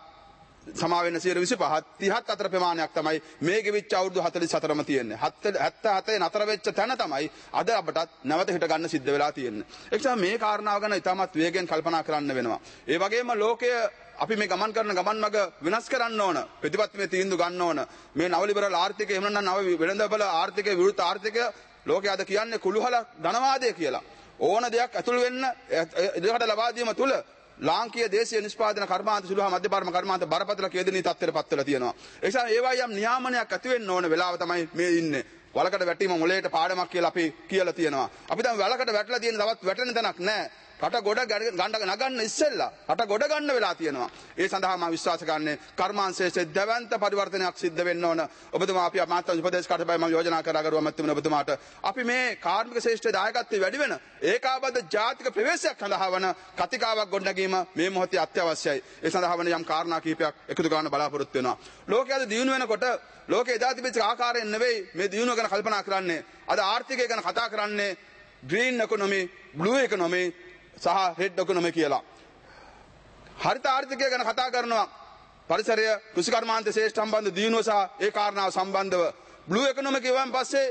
සමා වෙන සියයට විසිපහත් තිහත් අතර ප්‍රමාණයක් තමයි මේ ගෙවිච්ච අවුරුදු හතළිස් හතරම තියෙන්නේ. හැත්තෑ හතේ නතර වෙච්ච තැන තමයි අද අපටත් නැවත හිට ගන්න සිද්ධ වෙලා තියෙන්නේ. ඒ නිසා මේ කාරණාව ගැන ඉතාමත් වේගෙන් කල්පනා කරන්න වෙනවා. ඒ වගේම ලෝකය අපි මේ ගමන් කරන ගමන් මඟ වෙනස් කරන්න ඕන. ප්‍රතිපත්තිමය තීන්දුව ගන්න ඕන. මේ නව ලිබරල් ආර්ථිකය එහෙම නැත්නම් නව වෙළඳපොළ ආර්ථිකය විරුද්ධ ආර්ථිකය ලෝකයේ අද කියන්නේ කුළුහල ධනවාදය කියලා. ඕන දෙයක් ඇතුළු වෙන්න ඉදිරියට ලබා දීම තුළ ලාංකීය දේශීය නිෂ්පාදන කර්මාන්ත සුළු හා මධ්‍යපරම කර්මාන්ත බරපතල කේන්ද්‍රීය තත්ත්වයට පත් වෙලා තියෙනවා. ඒ නිසා ඒවා යම් නියාමනයක් ඇති වෙන්න ඕන වෙලාව තමයි මේ ඉන්නේ. වලකට වැටීම මොලේට පාඩමක් කියලා අපි කියලා තියෙනවා. අපි දැන් වලකට වැටලා තියෙන තවත් වැටෙන තැනක් නැහැ. රට ගොඩ ගන්න නගන්න ඉස්සෙල්ලා රට ගොඩ ගන්න වෙලා තියෙනවා. ඒ සඳහා මම විශ්වාස කරන්නේ කර්මාන්ත ශේෂ්ත්‍රයේ දැවැන්ත පරිවර්තනයක් සිද්ධ වෙන්න ඕන. ඔබතුමා අපි අමාත්‍ය උපදේශ කාර්යාලය මම යෝජනා කරා කරුවා මැතිතුමනි ඔබතුමාට අපි මේ කාර්මික ශේෂ්ත්‍රයේ දායකත්වයේ වැඩි වෙන ඒකාබද්ධ ජාතික ප්‍රවේශයක් සඳහා වන කතිකාවක් ගොඩනැගීම මේ මොහොතේ අත්‍යවශ්‍යයි. ඒ සඳහා වන යම් කාරණා කිහිපයක් එකතු කරන්න බලාපොරොත්තු වෙනවා. ලෝකයේ අද දියුණු වෙනකොට ලෝකයේ එදා තිබිච්ච ආකාරයෙන් නෙවෙයි මේ දියුණුව ගැන කල්පනා කරන්නේ. අද ආර්ථිකය ගැන කතා කරන්නේ ග්‍රීන් ඉකොනොමි, බ්ලූ ඉකොනොමි සහ රෙඩ් ඉකොනොමි කියලා. හරිත ආර්ථිකය ගැන කතා කරනවා. පරිසරය, කෘෂි කර්මාන්ත ශේෂ්ත්‍ර සම්බන්ධ දියුණුව සහ ඒ කාරණාව සම්බන්ධව. බ්ලූ ඉකොනොමි කියවන් පස්සේ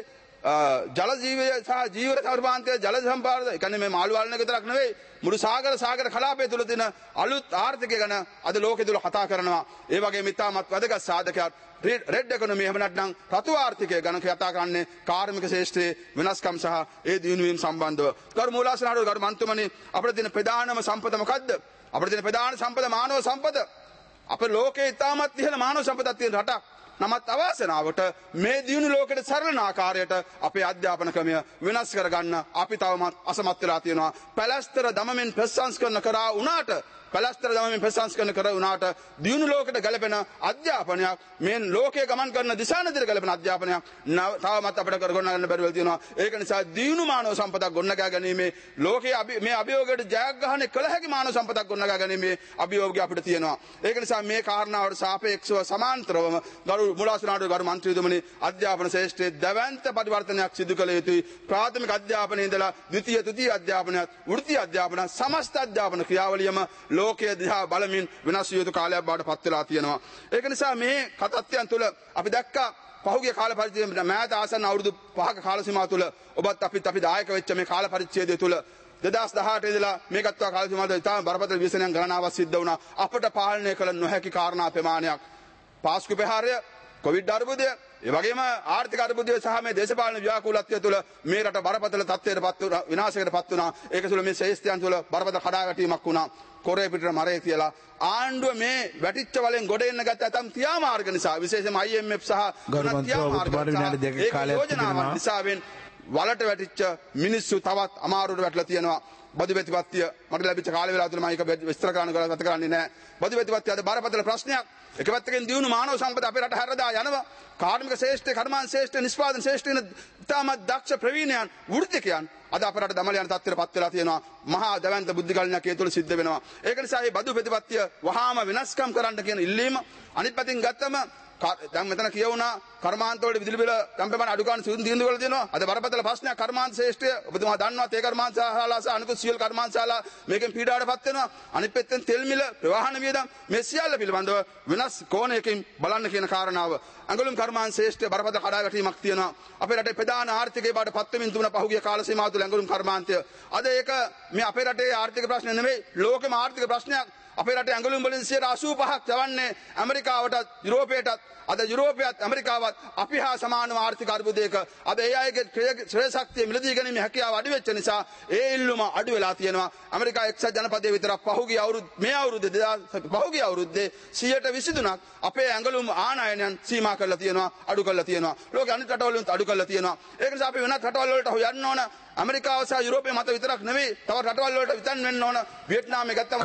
ජල ජීවය සහ ජීවර කර්මාන්තය ජල සම්පාදනය. ඒ කියන්නේ මේ මාළු වලන විතරක් නෙවෙයි මුළු සාගර සාගර කලාපය තුළ තියෙන අලුත් ආර්ථිකය ගැන අද ලෝකෙ තුළ කතා කරනවා. ඒ වගේම ඉතාමත් වැදගත් සාධකයක් රෙඩ් ඉකොනොමි එහෙම නැත්නම් රතු ආර්ථිකය ගැන කතා කරන්නේ කාර්මික ශේෂ්ත්‍රයේ වෙනස්කම් සහ ඒ දියුණුවීම් සම්බන්ධව. ගරු මූලාසනාරූඪ ගරු මන්ත්‍රීතුමනි අපිට තියෙන ප්‍රධානම සම්පත මොකද්ද? අපිට තියෙන ප්‍රධාන සම්පත මානව සම්පත. අපේ ලෝකේ ඉතාමත් ඉහළ මානව සම්පතක් තියෙන රටක්. නමුත් අවාසනාවට මේ දියුණු ලෝකෙට සරලන ආකාරයට අපේ අධ්‍යාපන ක්‍රමය වෙනස් කරගන්න අපි තවමත් අසමත් වෙලා තියෙනවා. පැලැස්තර දමමින් ප්‍රසංස්කරණ කරා වුණාට පැලැස්තර දමමින් ප්‍රසංස්කරණ කරා වුණාට දියුණු ලෝකෙට ගැලපෙන අධ්‍යාපනයක් මේ ලෝකයේ ගමන් කරන දිශානදිර ගැලපෙන අධ්‍යාපනයක් තවමත් අපිට කරගන්න බැරි තියෙනවා. ඒක නිසා දියුණු මානව සම්පතක් ගොඩනගා ගැනීමේ ලෝකයේ මේ අභියෝගයට ජයග්‍රහණය කළ හැකි මානව සම්පතක් ගොඩනගා ගැනීමේ අභියෝගය අපිට තියෙනවා. ඒක නිසා මේ කාරණාවට සාපේක්ෂව සමාන්තරවම ගරු මුලාසනාරූඪ ගරු මන්ත්‍රීතුමනි අධ්‍යාපන ශේෂ්ත්‍රයේ දැවැන්ත පරිවර්තනයක් සිදු කළ යුතුයි. ප්‍රාථමික අධ්‍යාපනයේ ඉඳලා ද්විතීය තෘතීය අධ්‍යාපනයත් වෘත්තීය අධ්‍යාපන සමස්ත අධ්‍යාපන ක්‍රියාවලියම ලෝකයේ දිහා බලමින් වෙනස් යුතු කාලයක් බවට පත් වෙලා තියෙනවා. ඒක නිසා මේ කතත්වයන් තුළ අපි දැක්කා පහුගිය කාල පරිච්ඡේදයේ මෑත ආසන්න අවුරුදු පහක කාල සීමාව තුළ ඔබත් අපිත් අපි දායක වෙච්ච මේ කාල පරිච්ඡේදය තුළ දෙදහස් දහඅට ඉඳලා මේ ගත්තා කාල සීමාව තුළ ඉතාම බරපතල විශ්ලේෂණයක් ගණනාවක් සිද්ධ වුණා. අපට පාලනය කළ නොහැකි කාරණා ප්‍රමාණයක් පාස්කු ප්‍රහාරය, කොවිඩ් අර්බුදය, ඒ වගේම ආර්ථික අර්බුදය සහ මේ දේශපාලන ව්‍යාකූලත්වය තුළ මේ රට බරපතල තත්ත්වයට පත් වුණා, විනාශයකට පත් වුණා. ඒක තුළ මේ ශේෂ්ත්‍රයන් තුළ බරපතල කඩාවැටීමක් වුණා. කොරේ පිටර මරේ කියලා ආණ්ඩුව මේ වැටිච්ච වලෙන් ගොඩ එන්න ගත්ත ඇතම් ක්‍රියාමාර්ග නිසා විශේෂයෙන්ම I M F සහ ගරු මන්ත්‍රී ඔබතුමාට විනාඩි දෙකක කාලයක් තිබෙනවා. නිසාවෙන් වලට වැටිච්ච මිනිස්සු තවත් අමාරුවට වැටලා තියෙනවා. බදු ප්‍රතිපත්තිය මට ලැබිච්ච කාල වේලාව තුළ මම ඒක විස්තර කරන්න ගත කරන්නේ නැහැ. බදු ප්‍රතිපත්තිය අද බරපතල ප්‍රශ්නයක්. එක පැත්තකින් දියුණු මානව සම්පත අපේ රට හැරදා යනවා. කාර්මික ශ්‍රේෂ්ඨ, කර්මාන්ත ශ්‍රේෂ්ඨ, නිෂ්පාදන ශ්‍රේෂ්ඨ ඉතාමත් දක්ෂ ප්‍රවීණයන්, වෘත්තිකයන් අද අපේ රට දමල යන තත්ත්වයට පත් වෙලා තියෙනවා. මහා දවැන්ත බුද්ධිකල්ණයක් ඒ තුළ සිද්ධ වෙනවා. ඒක නිසා මේ බදු ප්‍රතිපත්තිය වහාම විනාශකම් කරන්න කියන ඉල්ලීම අනිත් පැතින් ගත්තම දැන් මෙතන කියවුණා කර්මාන්ත වලට විදුලි බිල කම්පැනි අඩු ගන්න සුදුන් තීන්දුව වල දෙනවා. අද බරපතල ප්‍රශ්නයක් කර්මාන්ත ශ්‍රේෂ්ඨය ඔබතුමා දන්නවා තේ කර්මාන්ත ශාලා සහ අනිකුත් සියලු කර්මාන්ත ශාලා මේකෙන් පීඩාවටපත් වෙනවා. අනිත් පැත්තෙන් තෙල් මිල, ප්‍රවාහන වියදම් මේ සියල්ල පිළිබඳව වෙනස් කෝණයකින් බලන්න කියන කාරණාව. අඟලුම් කර්මාන්ත ශ්‍රේෂ්ඨය බරපතල කඩාවැටීමක් තියෙනවා. අපේ රටේ ප්‍රධාන ආර්ථිකයේ බාට පත් වෙමින් තිබුණ පහුගිය කාල සීමාව තුළ අඟලුම් කර්මාන්තය. අද ඒක මේ අපේ රටේ ආර්ථික ප්‍රශ්න නෙමෙයි ලෝකෙම ආර්ථික ප්‍රශ්නයක්. අපේ රටේ ඇඟලුම් වලින් සියයට අසූ පහක් යවන්නේ ඇමරිකාවටත් යුරෝපයටත්. අද යුරෝපයත් ඇමරිකාවත් අපි හා සමානව ආර්ථික අර්බුදයක. අද ඒ අයගේ ශ්‍රේ ශක්තිය මිලදී ගැනීමේ හැකියාව අඩු වෙච්ච නිසා ඒ ඉල්ලුම අඩු වෙලා තියෙනවා. ඇමරිකා එක්සත් ජනපදයේ විතරක් පහුගිය අවුරුදු මේ අවුරුද්දේ පහුගිය අවුරුද්දේ සියයට විසිතුනක් අපේ ඇඟලුම් ආනයනයන් සීමා කරලා තියෙනවා, අඩු කරලා තියෙනවා. ලෝකේ අනිත් රටවල වලින් අඩු කරලා තියෙනවා. ඒක නිසා අපි වෙනත් රටවල් වලට යන්න ඕන. ඇමරිකාව සහ යුරෝපයේ මත විතරක් නෙවෙයි තවත් රටවල් වලට විතන් වෙන්න ඕන. වියට්නාමයේ ගත්තම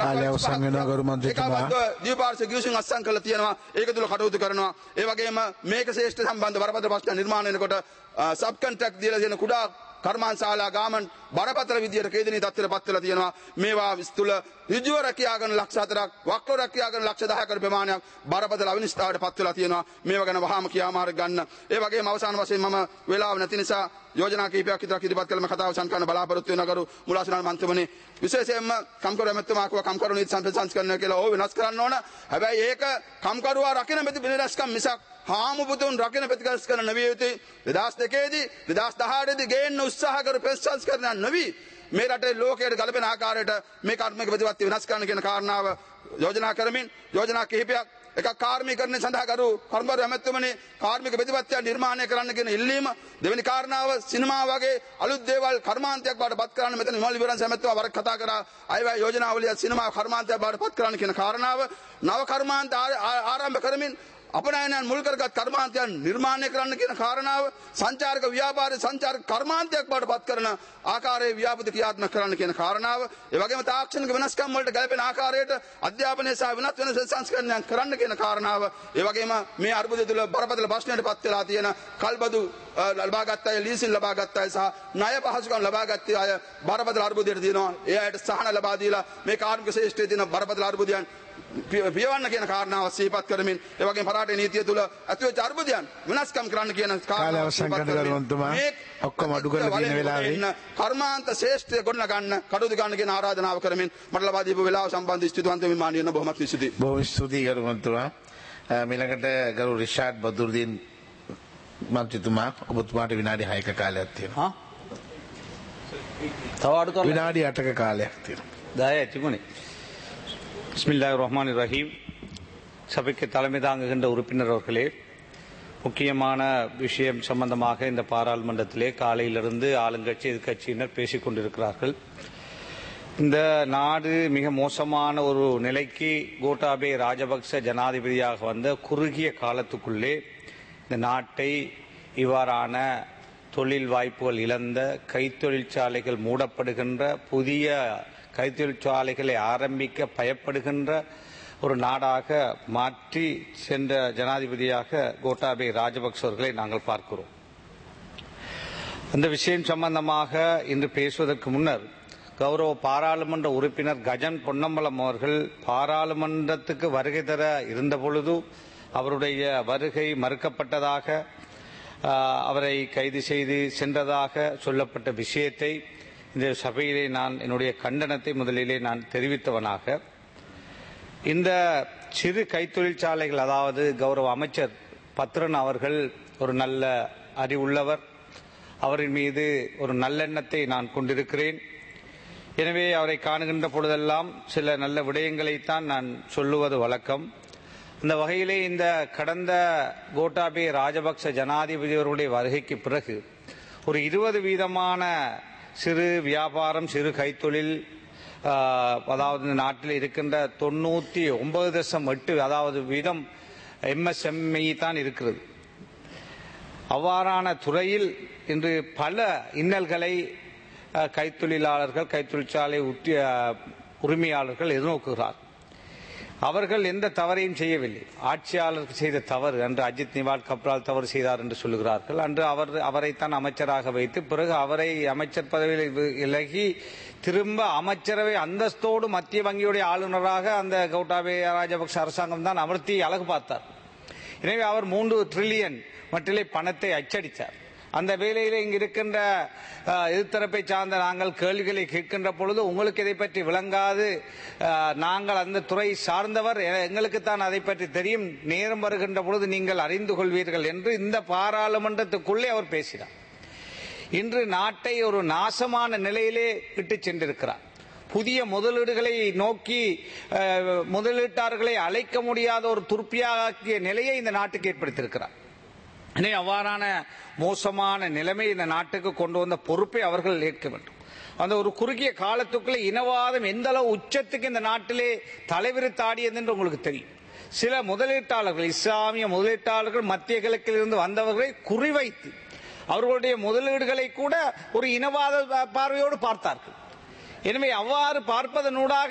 දීපාර්ශ්ව ගිවිසුම් අත්සන් කරලා තියෙනවා. ඒක තුල කටයුතු කරනවා. ඒ වගේම මේක ශ්‍රේෂ්ඨ සම්බන්ධ බරපතල ප්‍රශ්න නිර්මාණය වෙනකොට සබ් කොන්ට්‍රැක්ට් දීලා තියෙන කුඩා කර්මාන්ත ශාලා ගාමන් බරපතල විදියට කේදනීය තත්ත්වයට පත් වෙලා තියෙනවා. මේවා තුල ඍජුව රැකියා ගන්න ලක්ෂ හතරක්, වක්‍රව රැකියා ගන්න ලක්ෂ දහයක ප්‍රමාණයක් බරපතල අවිනිශ්චිතතාවයට පත් වෙලා තියෙනවා. මේවා ගැන වහාම කියාමාර ගන්න. ඒ වගේම අවසාන වශයෙන් මම වේලාව නැති නිසා යෝජනා කීපයක් විතරක් ඉදිරිපත් කළම කතාව අවසන් කරන්න බලාපොරොත්තු වෙන කරු මුලාසනාල් මන්ත්‍රමනි විශේෂයෙන්ම කම්කරු ඇමතුමා කව කම්කරු නීති සංස්කරණය කියලා ඕව වෙනස් කරන්න ඕන. හැබැයි ඒක කම්කරුවා රකින්න මෙති වෙනස්කම් මිසක් හාමුදුරුවෝ රකින්න ප්‍රතිගස් කරන නෙවෙයි යුතුයි. දෙදහස් දෙකේදී දෙදහස් දහඅටදී දී ගේන්න උත්සාහ කර ප්‍රතිසංස්කරණ නෙවෙයි. මේ රටේ ලෝකයට ගලපෙන ආකාරයට මේ කර්මික ප්‍රතිපත්ති වෙනස් කරන්න කියන කාරණාව යෝජනා කරමින් යෝජනා කිහිපයක් එකක් කාර්මිකකරණය සඳහා කරු කර්මකරු ඇමතුමනි කාර්මික ප්‍රතිපත්තිය නිර්මාණය කරන්න කියන ඉල්ලීම. දෙවෙනි කාරණාව සිනමා වගේ අලුත් දේවල් කර්මාන්තයක් බවට පත් කරන්න මෙතන විමල් විවරන් ඇමතුමා වරක් කතා කරා. අයවැය යෝජනාවලිය සිනමා කර්මාන්තයක් බවට පත් කරන්න කියන කාරණාව. නව කර්මාන්ත ආරම්භ කරමින් අපනයනයන් මුල් කරගත් කර්මාන්තයන් නිර්මාණය කරන්න කියන කාරණාව. සංචාරක ව්‍යාපාරයේ සංචාරක කර්මාන්තයක් බවට පත් කරන ආකාරයේ ව්‍යාපෘති ක්‍රියාත්මක කරන්න කියන කාරණාව. ඒ වගේම තාක්ෂණික වෙනස්කම් වලට ගැලපෙන ආකාරයට අධ්‍යාපනය සහ වෙනත් වෙනස් සංස්කරණයන් කරන්න කියන කාරණාව. ඒ වගේම මේ අර්බුදය තුළ බරපතල ප්‍රශ්නයට පත් වෙලා තියෙන කල්බදු ලබාගත් අය, ලීසින් ලබාගත් අය සහ ණය පහසුකම් ලබාගත් අය බරපතල අර්බුදයට තියෙනවා. ඒ අයට සහන ලබා දීලා මේ කාර්මික ශ්‍රේෂ්ඨයේ තියෙන බරපතල අර්බුදයන් පියවන්න කියන කාරණාව සිහිපත් කරමින් ඒ වගේම පරාටේ නීතිය තුළ ඇතිවෙච්ච අර්බුදයන් වෙනස්කම් කරන්න කියන කාරණාව සිහිපත් කරමින් ඔක්කොම අඩු කරලා තියෙන වෙලාවේ කර්මාන්ත ශ්‍රේෂ්ඨය ගොඩනගා ගන්න කටයුතු ගන්න කියන ආරාධනාව කරමින් මට ලබා දීපු වෙලාව සම්බන්ධ ස්තුතිවන්ත වෙමින් මානීය බොහොමත් ස්තුතියි. බොහොම ස්තුතියි ගරු මන්ත්‍රීතුමා. ඊළඟට ගරු රිෂාඩ් බදුරුදීන් මන්ත්‍රීතුමා ඔබතුමාට විනාඩි හයක කාලයක් තියෙනවා. තව අඩු කරලා විනාඩි අටක කාලයක් තියෙනවා. දහයයි තිබුණේ. பிஸ்மில்லாஹிர் ரஹ்மானிர் ரஹீம். சபைக்கு தலைமை தாங்குகின்ற உறுப்பினர் அவர்களே, முக்கியமான விஷயம் சம்பந்தமாக இந்த பாராளுமன்றத்திலே காலையிலிருந்து ஆளுங்கட்சி எதிர்கட்சியினர் பேசிக் கொண்டிருக்கிறார்கள். இந்த நாடு மிக மோசமான ஒரு நிலைக்கு கோட்டாபே ராஜபக்ச ஜனாதிபதியாக வந்த குறுகிய காலத்துக்குள்ளே இந்த நாட்டை இவ்வாறான தொழில் வாய்ப்புகள் இழந்த, கைத்தொழிற்சாலைகள் மூடப்படுகின்ற, புதிய கைத்தொழிற்சாலைகளை ஆரம்பிக்க பயப்படுகின்ற ஒரு நாடாக மாற்றி சென்ற ஜனாதிபதியாக கோட்டாபே ராஜபக்ச அவர்களை நாங்கள் பார்க்கிறோம். அந்த விஷயம் சம்பந்தமாக இன்று பேசுவதற்கு முன்னர் கௌரவ பாராளுமன்ற உறுப்பினர் கஜன் பொன்னம்பலம் அவர்கள் பாராளுமன்றத்துக்கு வருகை தர இருந்த பொழுது அவருடைய வருகை மறுக்கப்பட்டதாக, அவரை கைது செய்து சென்றதாக சொல்லப்பட்ட விஷயத்தை இந்த சபையிலே நான் என்னுடைய கண்டனத்தை முதலிலே நான் தெரிவித்தவனாக, இந்த சிறு கைத்தொழிற்சாலைகள், அதாவது கௌரவ அமைச்சர் பத்ரன் அவர்கள் ஒரு நல்ல அறிவுள்ளவர், அவரின் மீது ஒரு நல்லெண்ணத்தை நான் கொண்டிருக்கிறேன். எனவே அவரை காணுகின்ற பொழுதெல்லாம் சில நல்ல விடயங்களைத்தான் நான் சொல்லுவது வழக்கம். இந்த வகையிலே இந்த கடந்த கோட்டாபே ராஜபக்ச ஜனாதிபதி அவர்களுடைய வருகைக்கு பிறகு ஒரு இருபது வீதமான சிறு வியாபாரம், சிறு கைத்தொழில், அதாவது நாட்டில் இருக்கின்ற தொண்ணூற்றி ஒன்பது தசம் எட்டு அதாவது வீதம் எம்எஸ்எம்இ தான் இருக்கிறது. அவ்வாறான துறையில் இன்று பல இன்னல்களை கைத்தொழிலாளர்கள் கைத்தொழிற்சாலை உரிமையாளர்கள் எதிர்நோக்குகிறார். அவர்கள் எந்த தவறையும் செய்யவில்லை. ஆட்சியாளர் செய்த தவறு அன்று அஜித் நிவால் கப்ரால் தவறு செய்தார் என்று சொல்லுகிறார்கள். அன்று அவர் அவரைத்தான் அமைச்சராக வைத்து பிறகு அவரை அமைச்சர் பதவியில் விலகி திரும்ப அமைச்சரவை அந்தஸ்தோடு மத்திய வங்கியுடைய ஆளுநராக அந்த கோட்டாபய ராஜபக்ஷ அரசாங்கம் தான் அமர்த்தி அழகு பார்த்தார். எனவே அவர் மூன்று டிரில்லியன் மட்டிலே பணத்தை அச்சடித்தார். அந்த வேளையில் இங்கு இருக்கின்ற எதிர்த்தரப்பை சார்ந்த நாங்கள் கேள்விகளை கேட்கின்ற பொழுது உங்களுக்கு இதை பற்றி விளங்காது, நாங்கள் அந்த துறை சார்ந்தவர், எங்களுக்கு தான் அதை பற்றி தெரியும், நேரம் வருகின்ற பொழுது நீங்கள் அறிந்து கொள்வீர்கள் என்று இந்த பாராளுமன்றத்துக்குள்ளே அவர் பேசினார். இன்று நாட்டை ஒரு நாசமான நிலையிலே விட்டு சென்றிருக்கிறார். புதிய முதலீடுகளை நோக்கி முதலீட்டாளர்களை அழைக்க முடியாத ஒரு துர்ப்பியாக்கிய நிலையை இந்த நாட்டுக்கு ஏற்படுத்தியிருக்கிறார். எனவே அவ்வாறான மோசமான நிலைமை இந்த நாட்டுக்கு கொண்டு வந்த பொறுப்பை அவர்கள் ஏற்க வேண்டும். அந்த ஒரு குறுகிய காலத்துக்குள்ளே இனவாதம் எந்த அளவு உச்சத்துக்கு இந்த நாட்டிலே தலைவிரித்தாடியது என்று உங்களுக்கு தெரியும். சில முதலீட்டாளர்கள், இஸ்லாமிய முதலீட்டாளர்கள் மத்திய கிழக்கில் இருந்து வந்தவர்களை குறிவைத்து அவர்களுடைய முதலீடுகளை கூட ஒரு இனவாத பார்வையோடு பார்த்தார்கள். எனவே அவ்வாறு பார்ப்பதனூடாக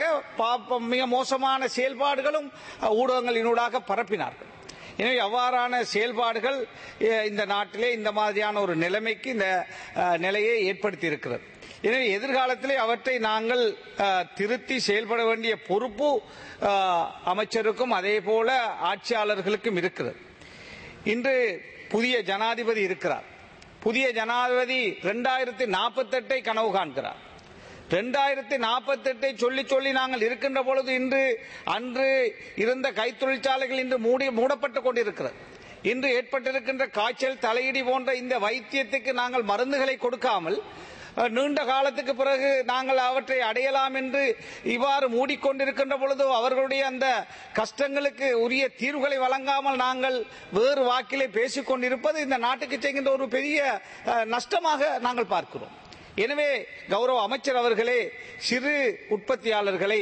மிக மோசமான செயல்பாடுகளும் ஊடகங்களினூடாக பரப்பினார்கள். எனவே அவ்வாறான செயல்பாடுகள் இந்த நாட்டிலே இந்த மாதிரியான ஒரு நிலைமைக்கு இந்த நிலையை ஏற்படுத்தி இருக்கிறது. எனவே எதிர்காலத்திலே அவற்றை நாங்கள் திருத்தி செயல்பட வேண்டிய பொறுப்பு அமைச்சருக்கும் அதே போல ஆட்சியாளர்களுக்கும் இருக்கிறது. இன்று புதிய ஜனாதிபதி இருக்கிறார். புதிய ஜனாதிபதி இரண்டாயிரத்தி நாற்பத்தி எட்டை கனவு காண்கிறார். இரண்டாயிரத்தி நாற்பத்தி எட்டை சொல்லி சொல்லி நாங்கள் இருக்கின்ற பொழுது இன்று அன்று இருந்த கைத்தொழிற்சாலைகள் இன்று மூடி மூடப்பட்டுக் கொண்டிருக்கிறது. இன்று ஏற்பட்டிருக்கின்ற காய்ச்சல், தலையிடி போன்ற இந்த வைத்தியத்துக்கு நாங்கள் மருந்துகளை கொடுக்காமல் நீண்ட காலத்துக்கு பிறகு நாங்கள் அவற்றை அடையலாம் என்று இவ்வாறு மூடிக்கொண்டிருக்கின்ற பொழுது அவர்களுடைய அந்த கஷ்டங்களுக்கு உரிய தீர்வுகளை வழங்காமல் நாங்கள் வேறு வாக்கிலே பேசிக் கொண்டிருப்பது இந்த நாட்டுக்கு செய்கின்ற ஒரு பெரிய நஷ்டமாக நாங்கள் பார்க்கிறோம். எனவே கௌரவ அமைச்சர் அவர்களே, சிறு உற்பத்தியாளர்களை,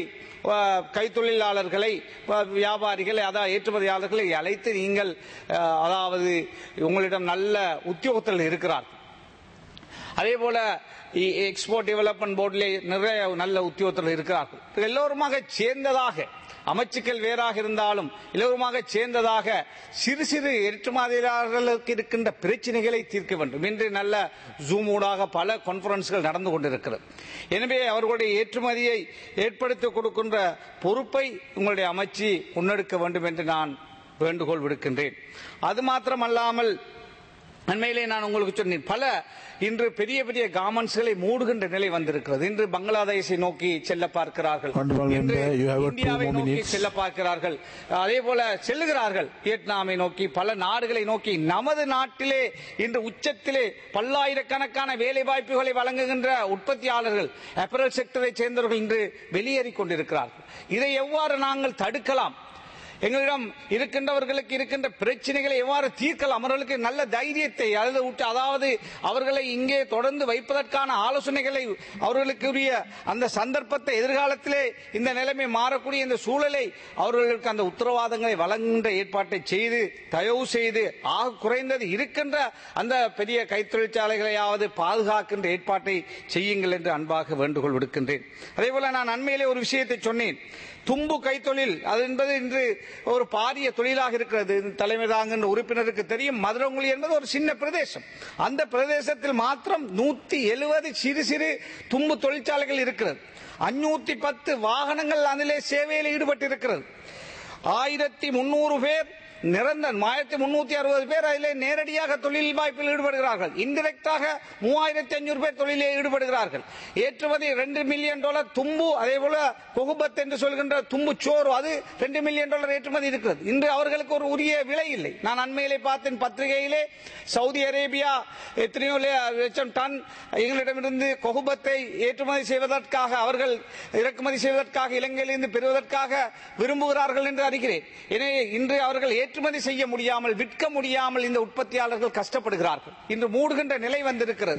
கைத்தொழிலாளர்களை, வியாபாரிகளை, அதாவது ஏற்றுமதியாளர்களை அழைத்து நீங்கள், அதாவது உங்களிடம் நல்ல உத்தியோகத்தில் இருக்கிறார், அதே போல எக்ஸ்போர்ட் டெவலப்மெண்ட் போர்டிலே நிறைய நல்ல உத்தியோகத்தில் இருக்கிறார்கள். எல்லோருமாக சேர்ந்ததாக, அமைச்சுக்கள் வேறாக இருந்தாலும் எல்லோருமாக சேர்ந்ததாக சிறு சிறு ஏற்றுமதியாளர்களுக்கு இருக்கின்ற பிரச்சனைகளை தீர்க்க வேண்டும் என்று நல்ல ஜூம் ஊடாக பல கான்பரன்ஸ்கள் நடந்து கொண்டிருக்கிறது. எனவே அவர்களுடைய ஏற்றுமதியை ஏற்படுத்தி கொடுக்கின்ற பொறுப்பை உங்களுடைய அமைச்சு முன்னெடுக்க வேண்டும் என்று நான் வேண்டுகோள் விடுக்கின்றேன். அது மாத்திரமல்லாமல் அண்மையிலே நான் உங்களுக்கு சொன்னேன், பல இன்று பெரிய பெரிய கார்மெண்ட்ஸ்களை மூடுகின்ற நிலை வந்திருக்கிறது. இன்று பங்களாதேஷை நோக்கி செல்ல பார்க்கிறார்கள், இந்தியாவை நோக்கி செல்ல பார்க்கிறார்கள், அதே போல செல்லுகிறார்கள் வியட்நாமை நோக்கி, பல நாடுகளை நோக்கி. நமது நாட்டிலே இன்று உச்சத்திலே பல்லாயிரக்கணக்கான வேலை வாய்ப்புகளை வழங்குகின்ற உற்பத்தியாளர்கள், அப்பரல் செக்டரை சேர்ந்தவர்கள் இன்று வெளியேறிக் கொண்டிருக்கிறார்கள். இதை எவ்வாறு நாங்கள் தடுக்கலாம்? எங்களிடம் இருக்கின்றவர்களுக்கு இருக்கின்ற பிரச்சனைகளை எவ்வாறு தீர்க்கலாம்? அவர்களுக்கு நல்ல தைரியத்தை, அதாவது அவர்களை இங்கே தொடர்ந்து வைப்பதற்கான ஆலோசனைகளை, அவர்களுக்குரிய அந்த சந்தர்ப்பத்தை, எதிர்காலத்திலே இந்த நிலைமை மாறக்கூடிய இந்த சூழலை அவர்களுக்கு அந்த உத்தரவாதங்களை வழங்குகின்ற ஏற்பாட்டை செய்து, தயவு செய்து ஆக குறைந்தது இருக்கின்ற அந்த பெரிய கைத்தொழிற்சாலைகளையாவது பாதுகாக்கின்ற ஏற்பாட்டை செய்யுங்கள் என்று அன்பாக வேண்டுகோள் விடுக்கின்றேன். அதே போல நான் அண்மையிலே ஒரு விஷயத்தை சொன்னேன். தும்பு கைத்தொழில் அது என்பது இன்று ஒரு பாரிய தொழிலாக இருக்கிறது. தலைமை தாங்குகின்ற உறுப்பினருக்கு தெரியும், மதுரங்குழி என்பது ஒரு சின்ன பிரதேசம். அந்த பிரதேசத்தில் மாத்திரம் நூத்தி எழுபது சிறு சிறு தும்பு தொழிற்சாலைகள் இருக்கிறது. அஞ்சூத்தி பத்து வாகனங்கள் அதிலே சேவையில் ஈடுபட்டு இருக்கிறது. ஆயிரத்தி முன்னூறு பேர் நிரந்தர ஆயிரத்தி முன்னூத்தி அறுபது பேர் அதிலே நேரடியாக தொழில் வாய்ப்பில் ஈடுபடுகிறார்கள். இன்டிரெக்டாக மூவாயிரத்தி அஞ்சூறு பேர் தொழிலில் ஈடுபடுகிறார்கள். ஏற்றுமதி ரெண்டு மில்லியன் டாலர் தும்பு, அதே போல கொகுபத் என்று சொல்கின்ற தும்பு சோறு, அது ரெண்டு மில்லியன் டாலர் ஏற்றுமதி இருக்கிறது. இன்று அவர்களுக்கு ஒரு உரிய விலை இல்லை. நான் அண்மையிலே பார்த்தேன் பத்திரிகையிலே, சவுதி அரேபியா எத்தனையோ லட்சம் டன் எங்களிடமிருந்து கொகுபத்தை ஏற்றுமதி செய்வதற்காக, அவர்கள் இறக்குமதி செய்வதற்காக, இலங்கையிலிருந்து பெறுவதற்காக விரும்புகிறார்கள் என்று அறிகிறேன். எனவே இன்று அவர்கள் ஏற்றுமதி செய்ய முடியாமல், விற்க முடியாமல் இந்த உற்பத்தியாளர்கள் கஷ்டப்படுகிறார்கள். இன்று மூடுகின்ற நிலை வந்திருக்கிறது.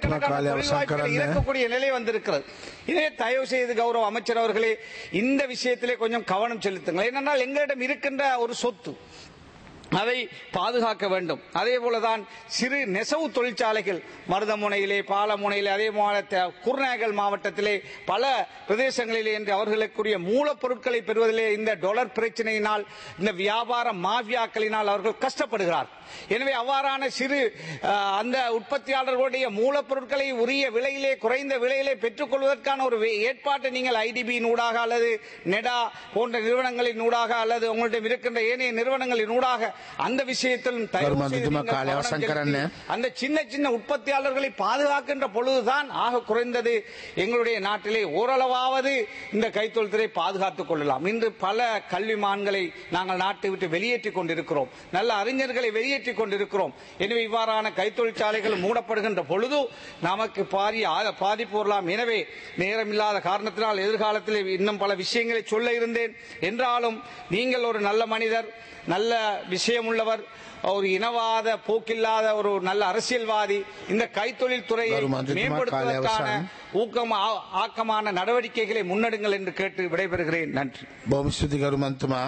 இறக்கக்கூடிய நிலை வந்திருக்கிறது. இதே தயவு செய்து கௌரவ அமைச்சர் அவர்களே, இந்த விஷயத்திலே கொஞ்சம் கவனம் செலுத்துங்கள். ஏனென்றால் எங்களிடம் இருக்கின்ற ஒரு சொத்து, அதை பாதுகாக்க வேண்டும். அதே போலதான் சிறு நெசவு தொழிற்சாலைகள் மருதமுனையிலே, பாலமுனையிலே, அதே போல குர்நாகல் மாவட்டத்திலே பல பிரதேசங்களிலே என்று அவர்களுக்குரிய மூலப்பொருட்களை பெறுவதிலே இந்த டாலர் பிரச்சனையினால், இந்த வியாபார மாஃபியாக்களினால் அவர்கள் கஷ்டப்படுகிறார். எனவே அவ்வாறான சிறு அந்த உற்பத்தியாளர்களுடைய மூலப்பொருட்களை உரிய விலையிலே, குறைந்த விலையிலே பெற்றுக் கொள்வதற்கான ஒரு ஏற்பாட்டை நீங்கள் ஐடிபியின் ஊடாக அல்லது நெடா போன்ற நிறுவனங்களின் ஊடாக அல்லது உங்களுடைய இருக்கின்ற ஏனைய நிறுவனங்களின் ஊடாக அந்த விஷயத்தில் அந்த சின்ன சின்ன உற்பத்தியாளர்களை பாதுகாக்கின்ற பொழுதுதான் ஆக குறைந்தது எங்களுடைய நாட்டிலே ஓரளவாவது இந்த கைத்தொழில்துறை பாதுகாத்துக் கொள்ளலாம். இன்று பல கல்விமான்களை நாங்கள் நாட்டை விட்டு வெளியேற்றிக் கொண்டிருக்கிறோம், நல்ல அறிஞர்களை வெளியேற்றிக் கொண்டிருக்கிறோம். எனவே இவ்வாறான கைத்தொழிற்சாலைகள் மூடப்படுகின்ற பொழுது நமக்கு பாரிய பாதிப்பு வரலாம். எனவே நேரமில்லாத காரணத்தினால் எதிர்காலத்தில் இன்னும் பல விஷயங்களை சொல்ல இருந்தேன். என்றாலும் நீங்கள் ஒரு நல்ல மனிதர், நல்ல விஷயமுள்ளவர், ஒரு இனவாத போக்கில்லாத ஒரு நல்ல அரசியல்வாதி. இந்த கைத்தொழில் துறையை மேம்படுத்துவதற்கான ஊக்கம் ஆக்கமான நடவடிக்கைகளை முன்னெடுங்கள் என்று கேட்டு விடைபெறுகிறேன். நன்றி. බොහොම ස්තුතියි ගරු මන්තුමා.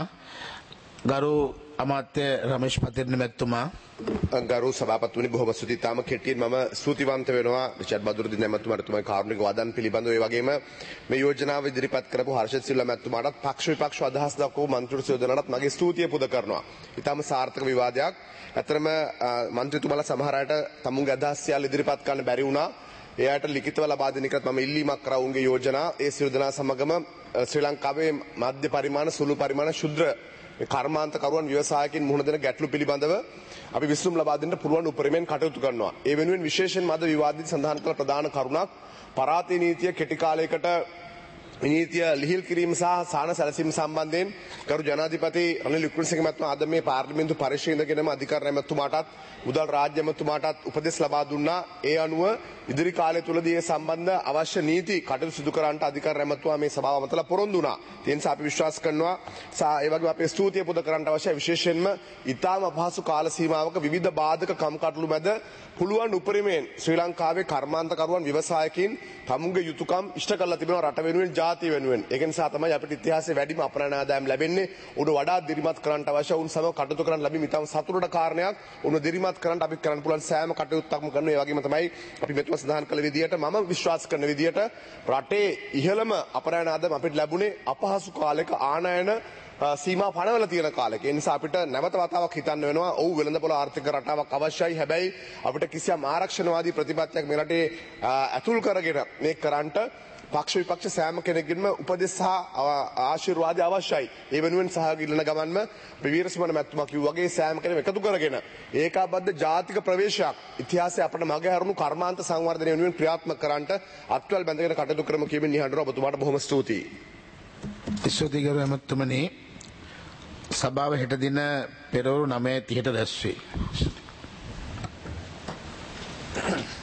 ගරු අමාත්‍ය රමේෂ් පතිරණ මැතිතුමා. ගරු සභාපතිතුමනි, බොහොම ස්තුතියි. තාම කෙටියෙන් මම ස්තුතිවන්ත වෙනවා රිචඩ් බදුරුදින මැතිතුමාට තුමයි කාරුණික වදන් පිළිබඳව. ඒ වගේම මේ යෝජනාව ඉදිරිපත් කරපු හර්ෂත් සිල්වා මැතිතුමාටත් පක්ෂ විපක්ෂ අදහස් දක්වපු මන්ත්‍රීවරු යෝජනාවටත් මගේ ස්තුතිය පුද කරනවා. ඊටම සාර්ථක විවාදයක්. ඇතරම මන්ත්‍රීතුමාලා සමහර අයට තමුන්ගේ අදහස් සියල්ල ඉදිරිපත් කරන්න බැරි වුණා. එයාට ලිඛිතව ලබා දෙන එකත් මම ඉල්ලීමක් කරා උන්ගේ යෝජනා. ඒ යෝජනා සමගම ශ්‍රී ලංකාවේ මධ්‍ය පරිමාණ, සුළු පරිමාණ, ශුද්‍ර කර්මාන්තකරුවන් ව්‍යවසායකින් මුහුණ දෙන ගැටලු පිළිබඳව අපි විසඳුම් ලබා දෙන්න පුළුවන් උපරිමයෙන් කටයුතු කරනවා. ඒ වෙනුවෙන් විශේෂයෙන්ම අද විවාදයේදී සඳහන් කළ ප්‍රධාන කරුණක් පරාතී නීතිය කෙටි කාලයකට නීතිය ලිහිල් කිරීම සහ සාන සැලසීම සම්බන්ධයෙන් ගරු ජනාධිපති රනිල් වික්‍රමසිංහ මහත්මයා අද මේ පාර්ලිමේන්තු පරිශ්‍රයේ ඉඳගෙනම අධිකාර ඇමතුමාටත් මුදල් රාජ්‍ය ඇමතුමාටත් උපදෙස් ලබා දුන්නා. ඒ අනුව ඉදිරි කාලය තුලදී මේ සම්බන්ධ අවශ්‍ය නීති කටයුතු සිදු කරන්නට අධිකාර ඇමතුමා මේ සභාව මතලා පොරොන්දු වුණා. ඒ නිසා අපි විශ්වාස කරනවා ඒ වගේම අපේ ස්තුතිය පුද කරන්නට අවශ්‍ය විශේෂයෙන්ම ඊටාම අපහසු කාල සීමාවක විවිධ බාධක කම්කටොළු මැද පුළුවන් උපරිමයෙන් ශ්‍රී ලංකාවේ කර්මාන්තකරුවන් ව්‍යවසායකින් තමුන්ගේ යුතුයකම් ඉෂ්ට කරලා තිබෙනවා රට වෙනුවෙන්, ජාතිය වෙනුවෙන්. ඒක නිසා තමයි අපිට ඉතිහාසයේ වැඩිම අපරාධ ආදායම් ලැබෙන්නේ. උඩ වඩා දිරිමත් කරන්නට අවශ්‍ය උන් සමග කටයුතු කරන්න ලැබීම ඉතාම සතුටට කාරණයක්. උන් දිරිමත් කරන්න අපි කරන්න පුළුවන් සෑම කටයුත්තක්ම කරනවා. ඒ වගේම තමයි අපි මෙතුම සඳහන් කළ විදිහට මම විශ්වාස කරන විදිහට රටේ ඉහළම අපරාධ ආදායම් අපිට ලැබුණේ අපහසු කාලයක ආනයන සීමා පනවල තියෙන කාලෙක. ඒ නිසා අපිට නැවත වතාවක් හිතන්න වෙනවා. ඔව් වෙළඳපොළ ආර්ථික රටාවක් අවශ්‍යයි. හැබැයි අපිට කිසියම් ආරක්ෂණවාදී ප්‍රතිපත්තියක් මේ රටේ ඇතුල් කරගෙන මේක කරන්නට පක්ෂ විපක්ෂ සෑම කෙනෙකුගේම උපදෙස් සහ ආශිර්වාද අවශ්‍යයි. ඒ වෙනුවෙන් සහභාගී වෙන ගමන්ම වීරසුමන මැතිතුමා කිව්වා වගේ සෑම කෙනෙක් එකතු කරගෙන ඒකාබද්ධ ජාතික ප්‍රවේශයක් ඉතිහාසයේ අපට මගහැරුණු කර්මාන්ත සංවර්ධනය වෙනුවෙන් ක්‍රියාත්මක කරන්නට අත්වල බැඳගෙන කටයුතු කරමු කියමින් නිහඬව ඔබතුමාට බොහොම ස්තුතියි. ස්තුතියි ගරු ඇමතුමනි. සභාව හෙට දින පෙරවරු නවය තිහට රැස් වේ.